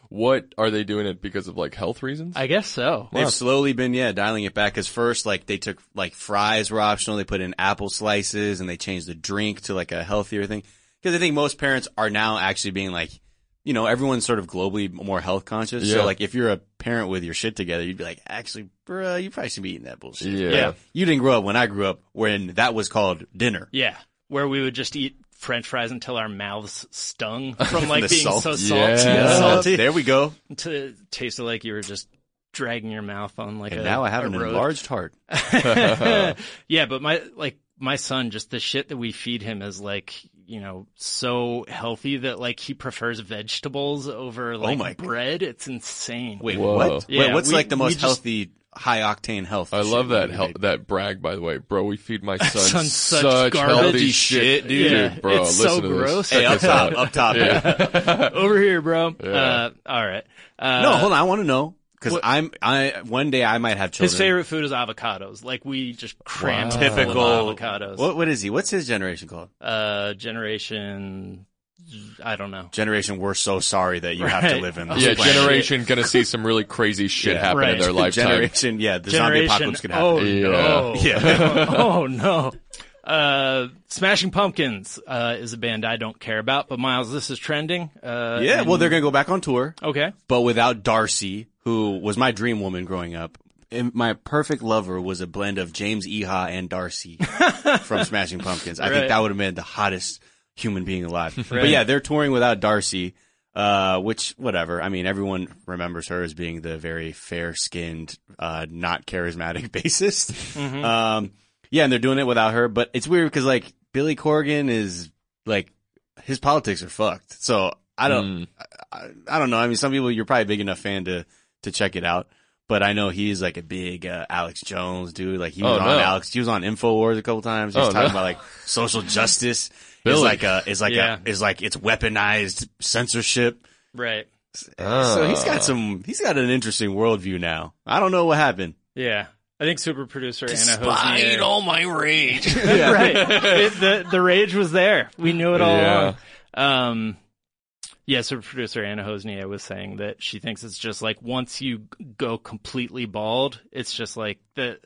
What are they doing it because of like health reasons? I guess so. They've slowly been, yeah, dialing it back. Cause first, like, they took, like, fries were optional. They put in apple slices and they changed the drink to, like, a healthier thing. Cause I think most parents are now actually being like, you know, everyone's sort of globally more health conscious. Yeah. So, like, if you're a parent with your shit together, you'd be like, actually, bruh, you probably should be eating that bullshit. Yeah. Yeah. You didn't grow up when I grew up when that was called dinner. Yeah. Where we would just eat French fries until our mouths stung from like The being salt. so Yeah. salty, Yeah. salty. There we go. To it tasted like you were just dragging your mouth on like And a now I have a an road. enlarged heart. Yeah, but my like my son, just the shit that we feed him is like, you know, so healthy that like he prefers vegetables over like my God. bread. It's insane. Wait, Whoa. what? Yeah, Wait, what's we- like the we most just- healthy, high octane health? I shit love that we hel- made? that brag, by the way, bro. We feed my son, Son's such such garbage healthy shit, shit, dude. Yeah, bro. it's listen so to this. gross. Hey, Check up this top, out. up top. Yeah. Over here, bro. Yeah. Uh, all right. Uh, No, hold on. I want to know because What- I'm I one day I might have children. His favorite food is avocados. Like we just crammed Wow. him full typical of avocados. What what is he? What's his generation called? Uh, generation, I don't know. Generation. We're so sorry that you have to Right. live in this Yeah, planet. generation gonna see some really crazy shit Yeah. happen in Right. their lifetime. Generation. Yeah, the zombie Generation. apocalypse could happen. Oh Yeah. no! Yeah. oh no! Uh, Smashing Pumpkins uh, is a band I don't care about, but Miles, this is trending. Uh, Yeah, and- well, they're gonna go back on tour, okay. but without Darcy, who was my dream woman growing up. And my perfect lover was a blend of James Iha and Darcy from Smashing Pumpkins. I Right. think that would have been the hottest human being alive. But Right. yeah, they're touring without Darcy, uh, which, whatever. I mean, everyone remembers her as being the very fair-skinned, uh, not charismatic bassist. Mm-hmm. Um, yeah, and they're doing it without her, but it's weird because, like, Billy Corgan is, like, his politics are fucked. So I don't, I, I don't know. I mean, some people, you're probably a big enough fan to, to check it out. But I know he's like a big uh, Alex Jones dude. Like he was Oh, on no. Alex, he was on InfoWars a couple times. He was Oh, talking no. about like social justice Billy. is like a is like Yeah. a is like it's weaponized censorship. Right. So he's got some. He's got an interesting worldview now. I don't know what happened. Yeah. I think super producer Anna Despite Hosnier. all my rage. right. It, the the rage was there. We knew it all Yeah. along. Um, yeah, super producer Anna Hosnier was saying that she thinks it's just like once you go completely bald, it's just like the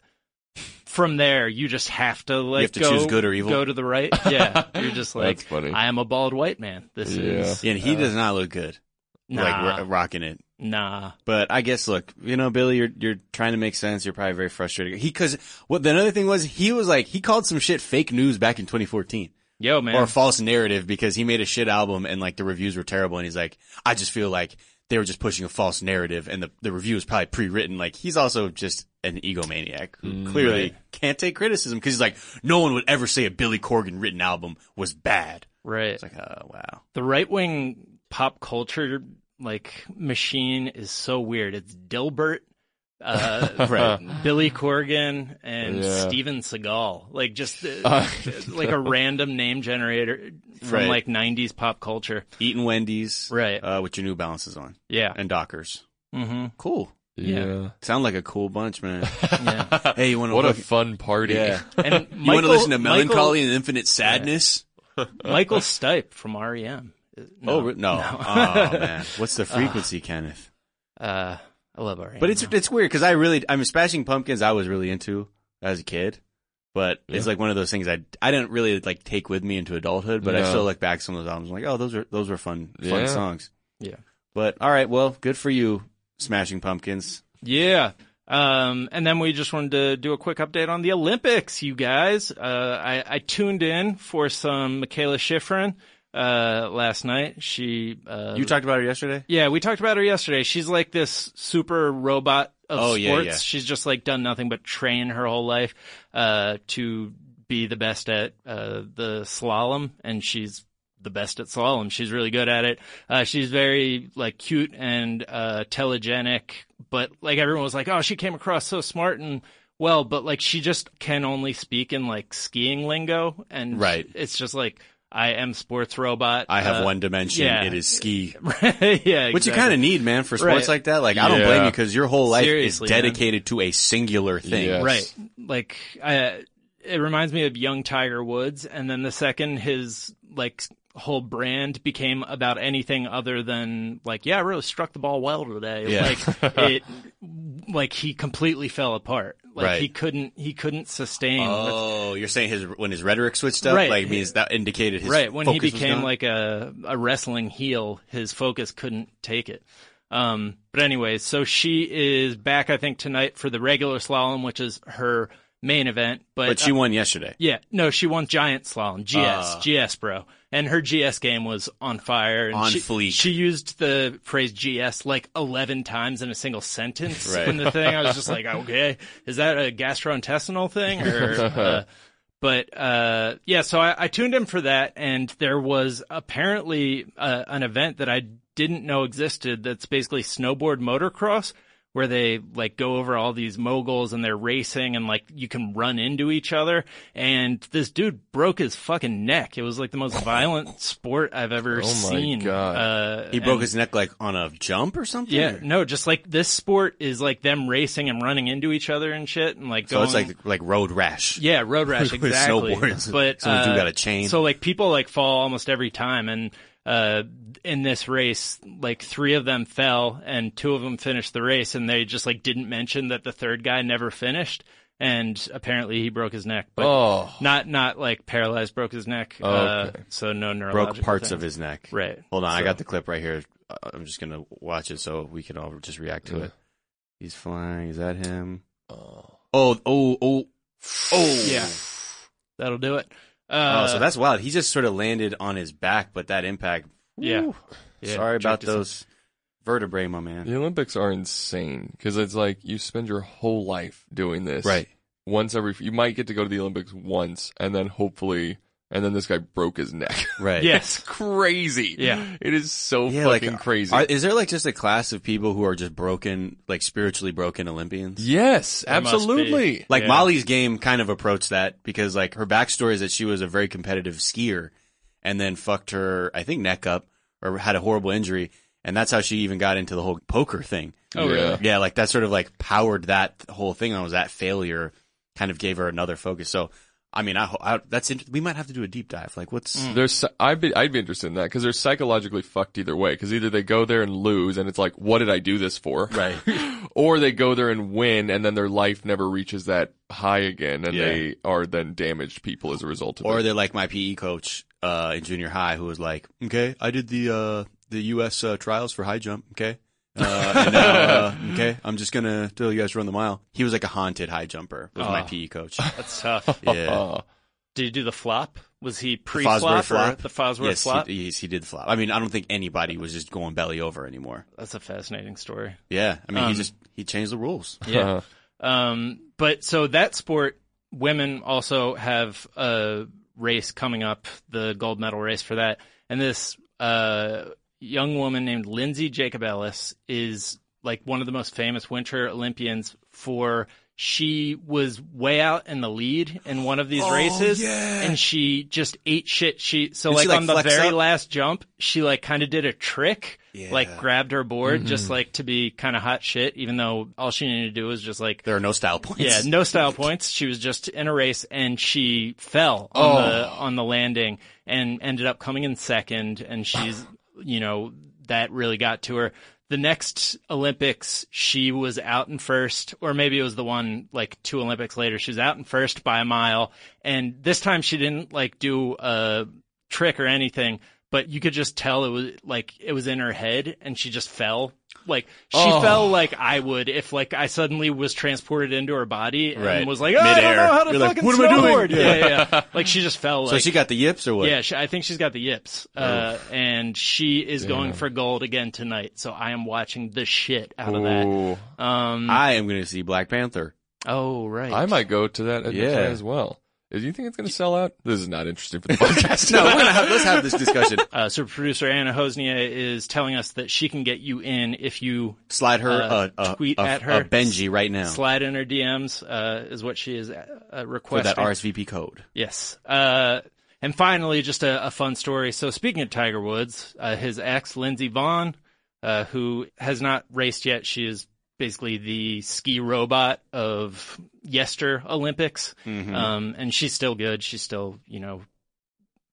from there you just have to like have to go, choose good or evil? Go to the right. Yeah, you're just like That's funny. I am a bald white man. This Yeah. is And he does not look good. nah, Like ro- rocking it. nah. But I guess, look, you know, Billy, you're you're trying to make sense. You're probably very frustrated. He because what the other thing was, he was like he called some shit fake news back in twenty fourteen. Yo, man. Or a false narrative because he made a shit album and like the reviews were terrible and he's like, I just feel like they were just pushing a false narrative and the, the review was probably pre-written. Like he's also just an egomaniac who clearly right. can't take criticism because he's like, no one would ever say a Billy Corgan written album was bad. right. It's like, oh, wow. The right wing pop culture like machine is so weird. It's Dilbert, uh, Right. Billy Corgan, and Yeah. Steven Seagal. Like just uh, Uh, like a random name generator from Right. like nineties pop culture. Eating Wendy's. Right. Uh, with your New Balances on. Yeah. And Dockers. Mm-hmm. Cool. yeah. Sound like a cool bunch, man. Yeah. Hey, you want to What a look, fun party. yeah. And You want to Michael- listen to Michael- Melancholy and Infinite Sadness? Michael Stipe from R E M. No. Oh, re- no. Oh, man. What's the frequency, Kenneth? Uh, I love R E M. But it's it's weird because I really, I mean, Smashing Pumpkins I was really into as a kid. But it's like one of those things I, I didn't really like take with me into adulthood, but I No. still look back at some of those albums and like, oh, those are, those were fun, fun Yeah. songs. yeah. But all right, well, good for you, Smashing Pumpkins. Yeah. Um, and then we just wanted to do a quick update on the Olympics, you guys. Uh, I, I tuned in for some Michaela Schifrin, uh, last night. She, uh, You talked about her yesterday? yeah, we talked about her yesterday. She's like this super robot of Oh, sports. yeah, yeah. She's just like done nothing but train her whole life, uh, to be the best at, uh, the slalom, and she's the best at slalom. She's really good at it. Uh, she's very like cute and, uh, telegenic, but like everyone was like, oh, she came across so smart and well, but like she just can only speak in like skiing lingo. And Right. it's just like, I am sports robot. I have Uh, one dimension. yeah. It is ski. yeah, Which you exactly. kind of need, man, for sports Right. like that. Like, I don't Yeah. blame you because your whole life Seriously, is man. dedicated to a singular thing. Yes. Right. Like, I, it reminds me of young Tiger Woods. And then the second his, like, whole brand became about anything other than like, yeah, I really struck the ball well today. Yeah. Like it, like he completely fell apart. Like Right. he couldn't, he couldn't sustain. Oh, you're saying his when his rhetoric switched up, Right. like means that indicated his right when he focus was became gone? like a a wrestling heel, his focus couldn't take it. Um, but anyway, so she is back, I think, tonight for the regular slalom, which is her main event. But, But she uh, won yesterday. yeah, no, she won giant slalom, G S, Ah. G S, bro. And her G S game was on fire. And On she, fleek. She used the phrase G S like eleven times in a single sentence Right. in the thing. I was just like, okay, is that a gastrointestinal thing? Or, uh, but, uh, yeah, so I, I tuned in for that, and there was apparently uh, an event that I didn't know existed that's basically snowboard motocross, where they like go over all these moguls and they're racing and like you can run into each other. And this dude broke his fucking neck. It was like the most violent sport I've ever Oh my seen. God. Uh, He broke and- his neck like on a jump or something? Yeah, Or- no, just like this sport is like them racing and running into each other and shit and like So going. it's like like road rash. Yeah, road rash, With exactly. snowboards. But Some dude uh, got a chain. So like people like fall almost every time, and uh, in this race, like three of them fell, and two of them finished the race, and they just like didn't mention that the third guy never finished, and apparently he broke his neck, but Oh. not not like paralyzed, broke his neck. Okay. Uh, so no neurological Broke parts things. of his neck. Right. Hold on, I So- got the clip right here. Uh, I'm just gonna watch it so we can all just react to Yeah. it. He's flying. Is that him? Oh. Oh, oh, oh, oh. Yeah. That'll do it. Uh, Oh, so that's wild. He just sort of landed on his back, but that impact. yeah. whew. Yeah, Sorry about jerked his- those vertebrae, my man. The Olympics are insane because it's like you spend your whole life doing this. Right. Once every, you might get to go to the Olympics once, and then hopefully, and then this guy broke his neck. Right. Yes. It's crazy. Yeah. It is so Yeah, fucking like crazy. Are, is there like just a class of people who are just broken, like spiritually broken Olympians? yes, There must absolutely. be. Like Yeah. Molly's game kind of approached that because like her backstory is that she was a very competitive skier and then fucked her, I think, neck up or had a horrible injury. And that's how she even got into the whole poker thing. Oh, Yeah. really? Yeah, like that sort of like powered that whole thing. On was that failure kind of gave her another focus. So, I mean, I, ho- I that's int- we might have to do a deep dive. Like, what's There's, I'd be, I'd be interested in that because they're psychologically fucked either way. Because either they go there and lose, and it's like, what did I do this for? right? Or they go there and win, and then their life never reaches that high again, and Yeah. they are then damaged people as a result of Or it. they're like my P E coach uh, in junior high, who was like, "Okay, I did the uh, the U S uh, trials for high jump. Okay, uh, and now, uh, okay, I'm just gonna tell you guys run the mile." He was like a haunted high jumper. Was my Oh. P E coach. That's tough. Yeah. Uh, Did you do the flop? Was he Fosbury pre-flop or flop? the Fosworth yes, flop? He, yes, he did the flop. I mean, I don't think anybody was just going belly over anymore. That's a fascinating story. Yeah, I mean, he Um, just he changed the rules. Yeah. Um, but so that sport, women also have a race coming up, the gold medal race for that. And this uh, young woman named Lindsay Jacob Ellis is like one of the most famous Winter Olympians for. She was way out in the lead in one of these Oh, races, yeah. and she just ate shit. She so Did like, she, like, on the flex very up? last jump, she like kind of did a trick, Yeah. like grabbed her board just like to be kind of hot shit, even though all she needed to do was just like There are no style points. yeah, no style points. She was just in a race and she fell on Oh. the on the landing and ended up coming in second. And she's, you know, that really got to her. The next Olympics, she was out in first, or maybe it was the one like two Olympics later. She was out in first by a mile, and this time she didn't like do a trick or anything, but you could just tell it was like it was in her head, and she just fell. Like she Oh. fell like I would if like I suddenly was transported into her body and Right. was like, oh, I don't Midair. know how to You're like, fucking "What am I doing?" snowboard. Yeah. Yeah, yeah, yeah. Like she just fell. So Like, she got the yips or what? yeah, she, I think she's got the yips, uh, and she is going for gold again tonight. So I am watching the shit out of that. ooh. Um, I am going to see Black Panther. oh right, I might go to that Yeah. as well. Do you think it's going to sell out? This is not interesting for the podcast. No, we're gonna have, let's have this discussion. Uh, so producer Anna Hosnia is telling us that she can get you in if you Slide her Uh, a, a, tweet a, at her. a Benji right now slide in her D Ms. Uh, is what she is uh, for requesting. that R S V P code. Yes. Uh, and finally, just a, a fun story. So speaking of Tiger Woods, uh, his ex, Lindsey Vonn, uh, who has not raced yet, she is basically the ski robot of yester Olympics. Mm-hmm. Um, and she's still good. She's still, you know,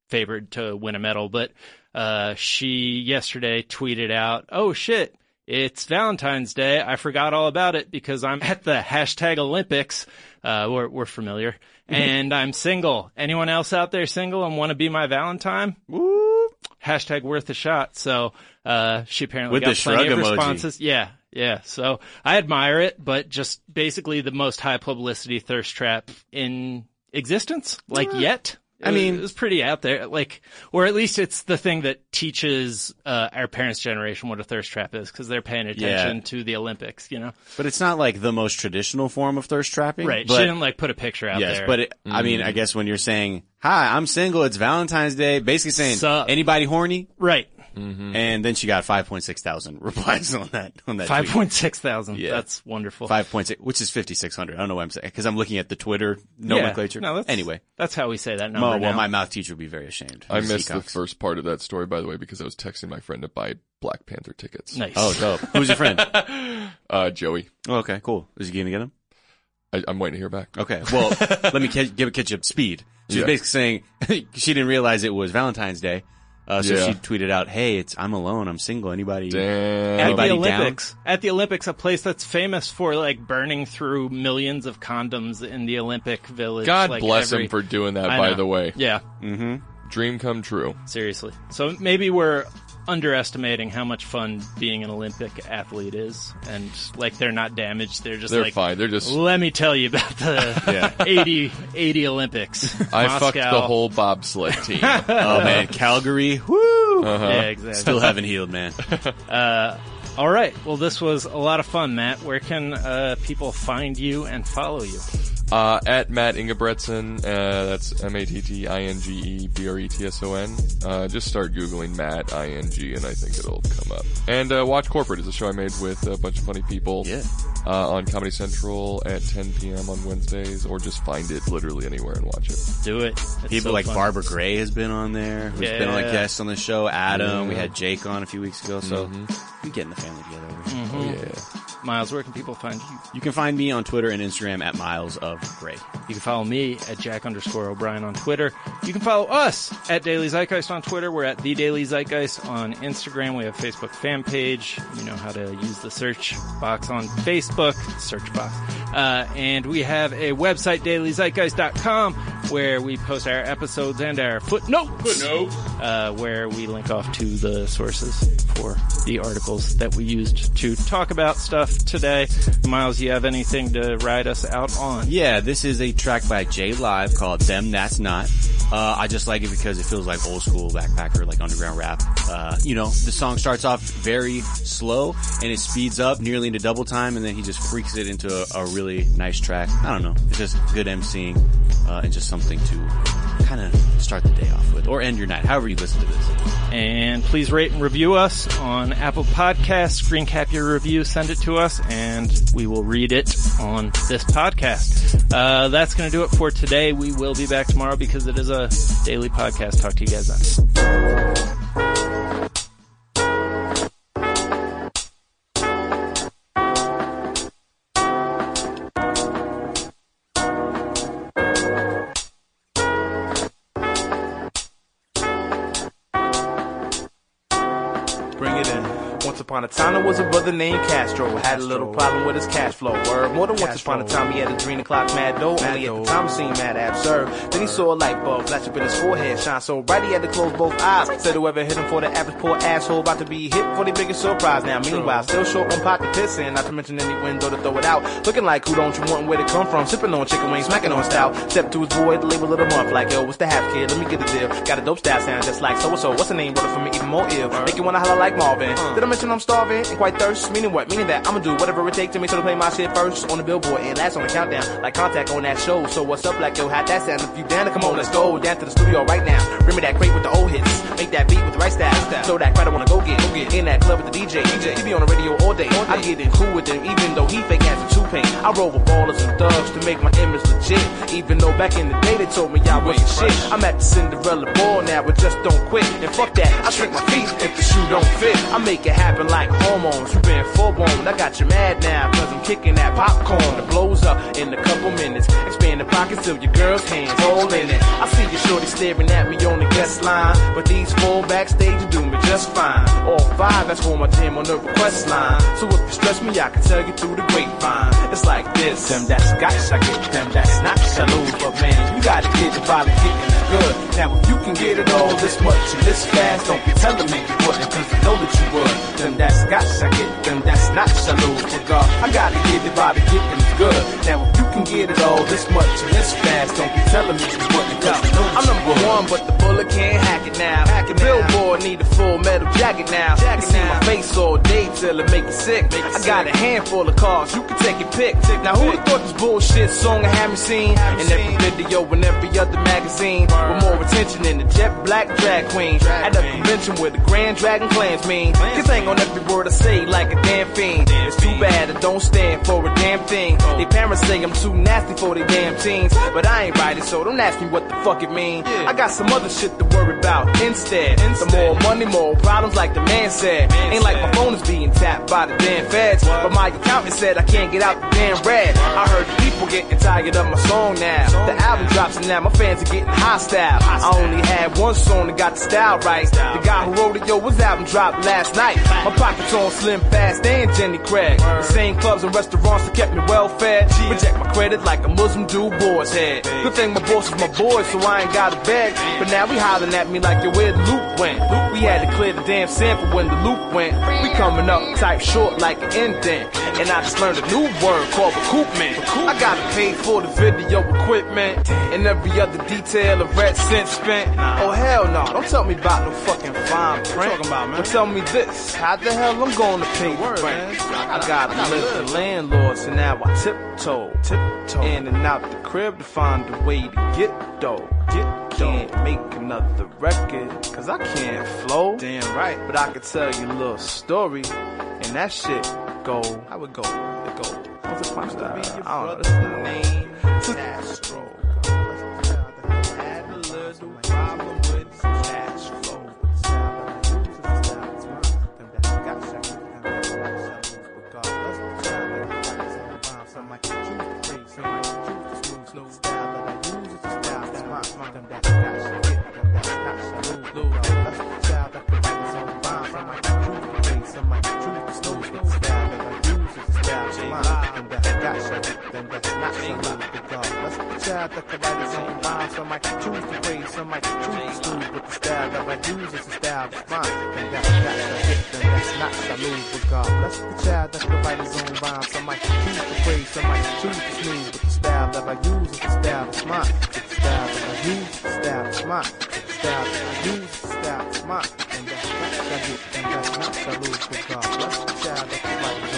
favored to win a medal. But uh, she yesterday tweeted out, "Oh shit, it's Valentine's Day. I forgot all about it because I'm at the hashtag Olympics." Uh, we're, we're familiar. And I'm single. Anyone else out there single and want to be my Valentine? Woo! Hashtag worth a shot. So, uh, she apparently With got the plenty shrug of emoji. responses. Yeah, yeah. So I admire it, but just basically the most high publicity thirst trap in existence, like yet. I mean, it was pretty out there, like, or at least it's the thing that teaches uh, our parents' generation what a thirst trap is, because they're paying attention Yeah. to the Olympics, you know? But it's not like the most traditional form of thirst trapping. Right. But, she didn't like put a picture out yes, there. but it, I mean, I guess when you're saying, "Hi, I'm single. It's Valentine's Day," basically saying, Sup? "Anybody horny?" right. And then she got five point six thousand replies on that. On that Five tweet. point six thousand. Yeah. That's wonderful. Five point six, which is fifty six hundred. I don't know why I'm saying because I'm looking at the Twitter nomenclature. Yeah. No, that's, anyway, that's how we say that number oh, well, now. my math teacher would be very ashamed. I Miss missed the Seacox. first part of that story, by the way, because I was texting my friend to buy Black Panther tickets. Nice. Oh, dope. Who's your friend? Uh, Joey. Oh, okay, cool. Is he gonna get him? I, I'm waiting to hear back. Okay. Well, let me catch, give catch you up to speed. She's Yeah. basically saying she didn't realize it was Valentine's Day. Uh, so Yeah. she tweeted out, "Hey, it's I'm alone. I'm single. Anybody?" Damn. At the Anybody Olympics, at the Olympics, a place that's famous for like burning through millions of condoms in the Olympic Village. God like, bless every- him for doing that, I by know. the way. Yeah, Dream come true. seriously. So maybe we're underestimating how much fun being an Olympic athlete is, and like they're not damaged. They're just They're like, fine. They're just... let me tell you about the eighty, eighty Olympics. I Moscow. fucked the whole bobsled team. Oh man, Calgary. Woo! Yeah, exactly. Still haven't healed, man. All right. Well, this was a lot of fun, Matt. Where can uh, people find you and follow you? Uh, at Matt Ingebretson, uh, that's M A T T I N G E B R E T S O N. Uh, just start Googling Matt I N G and I think it'll come up. And, uh, Watch Corporate is a show I made with a bunch of funny people. Yeah. Uh, on Comedy Central at ten p.m. on Wednesdays, or just find it literally anywhere and watch it. Do it. It's People so like fun. Barbara Gray has been on there. Who's been like Yeah. guests on the show. Adam. Yeah. We had Jake on a few weeks ago. So we getting the family together. Over here. Oh, yeah. Miles, where can people find you? You can find me on Twitter and Instagram at Miles of Gray. You can follow me at Jack underscore O'Brien on Twitter. You can follow us at Daily Zeitgeist on Twitter. We're at The Daily Zeitgeist on Instagram. We have a Facebook fan page. You know how to use the search box on Facebook. Search box. Uh, and we have a website, daily zeitgeist dot com, where we post our episodes and our footnotes. Footnote. Uh, where we link off to the sources for the articles that we used to talk about stuff today. Miles, you have anything to ride us out on? Yeah, this is a track by J Live called Them That's Not. Uh, I just like it because it feels like old school backpacker, like underground rap. Uh, you know, the song starts off very slow and it speeds up nearly into double time and then he just freaks it into a, a really nice track. I don't know. It's just good emceeing, uh, and just something to kind of start the day off with or end your night, however you listen to this. And please rate and review us on Apple Podcasts. Screen cap your review, send it to us, and we will read it on this podcast. Uh, that's going to do it for today. We will be back tomorrow because it is a daily podcast. Talk to you guys then. Bring it in. Once upon a time, there was a brother named Castro. Had a little problem with his cash flow. Word. More than once upon a time, he had a dream to clock mad dough. Only at the time, it seemed mad absurd. Then he saw a light bulb flash up in his forehead, shine so bright he had to close both eyes. Said whoever hit him for the average poor asshole about to be hit for the biggest surprise. Now, meanwhile, still short on pot to piss in, not to mention any window to throw it out. Looking like who don't you want and where to come from? Sipping on chicken wings, smacking on stout. Step to his boy, the label of the month, like yo, what's the half kid? Let me get the deal. Got a dope style sound just like so and so. What's the name, brother? For me, even more ill. Make you wanna holler like Marvin. Did I mention I'm starving and quite thirst? Meaning what? Meaning that I'ma do whatever it takes to make sure to play my shit first on the billboard and last on the countdown, like Contact on that show. So what's up, like yo? How'd that sound? If you down to come on, let's go down to the studio right now. Bring me that crate with the old hits. Make that beat with the right style. So that crowd I wanna go get. Go get in that club with the D J. D J. He be on the radio all day. All day. I get in cool with him, even though he fake ass and two pain. I roll with ballers and thugs to make my image legit. Even though back in the day they told me I wasn't shit. I'm at the Cinderella ball now, but just don't quit. And fuck that, I shrink my feet if the shoe don't fit. I make it happen Moving like hormones, you been full blown. I got you mad now, cause I'm kicking that popcorn that blows up in a couple minutes. Expand the pockets till your girl's hands all in it. I see your shorty staring at me on the guest line, but these four backstage do me just fine. All five, that's for my jam on the request line. So if you stress me, I can tell you through the grapevine. It's like this. Them that's scotch, I get them that's not saloon. But man, you gotta get the bottle getting good. Now if you can get it all this much and this fast, don't be telling me you wouldn't, cause I know that you would. Them that's scotch, I get them that's not saloon. But God, I gotta get the bottle getting good. Now if you can get it all this much and this fast, don't be telling me you wouldn't, cause I know that I'm number one, but the bullet can't hack it now. Hack it the billboard need a full metal jacket now. Jacket you see now. My face all day till it make you sick. Make I sick. Got a handful of cars, you can take your pick. Take now who thought this bullshit song I had me seen? In every video and every other magazine. Word. With more attention than the jet black drag queen. Drag At a queen. Convention where the Grand Dragon clans mean. This ain't on every word I say like a damn fiend. Damn it's too fiend. Bad I don't stand for a damn thing. Oh. They parents say I'm too nasty for they damn teens. But I ain't writing, so don't ask me what the fuck it mean. Yeah. I got some other shit to worry about instead. instead. Some more money, more problems like the man said. Man ain't said. Like my phone is being tapped by the damn feds. What? But my accountant said I can't get out the damn red. What? I heard the people getting tired of my song now. Song the album now. Drops and now my fans are getting hostile. hostile. I only had one song that got the style right. Style the guy who wrote it, yo, his album dropped last night. My pockets on Slim Fast and Jenny Craig. Word. The same clubs and restaurants that kept me well fed. G- Reject my credit like a Muslim do boy's head. Hey. Good thing my boss is my boy, so I ain't got a beg. But now we hollering at me like, yo, where the loop went? We had to clear the damn sample when the loop went. We coming up tight short like an indent. And I just learned a new word called recoupment. I gotta pay for the video equipment and every other detail of red cent spent. Oh hell no, don't tell me about no fucking fine print. Talking about, man? But tell me this, how the hell I'm gonna pay the rent? I gotta live the landlord, so now I tiptoe, tiptoe in and out the crib to find a way to get dough. Get can't make another record, cause I can't flow. Damn right. But I could tell you a little story, and that shit go, how it go, it go. What's the punch uh, I don't know, this is the name, Castro. Had a little problem with cash flow. Child that could write his own rhymes. Some might choose to praise, some might choose to stoop. But the style that I use is a style that's mine. Then that's got to hit, then that's not salute. But God bless the child that could write his own rhymes. Some might choose to praise, some might choose to snooze. But the style that I use is the style that's mine. It's the style that I use is the style that's mine. It's the style that I use is the style that's mine. And that's not salute, and that's not salute. But God bless the child that could write his own rhymes.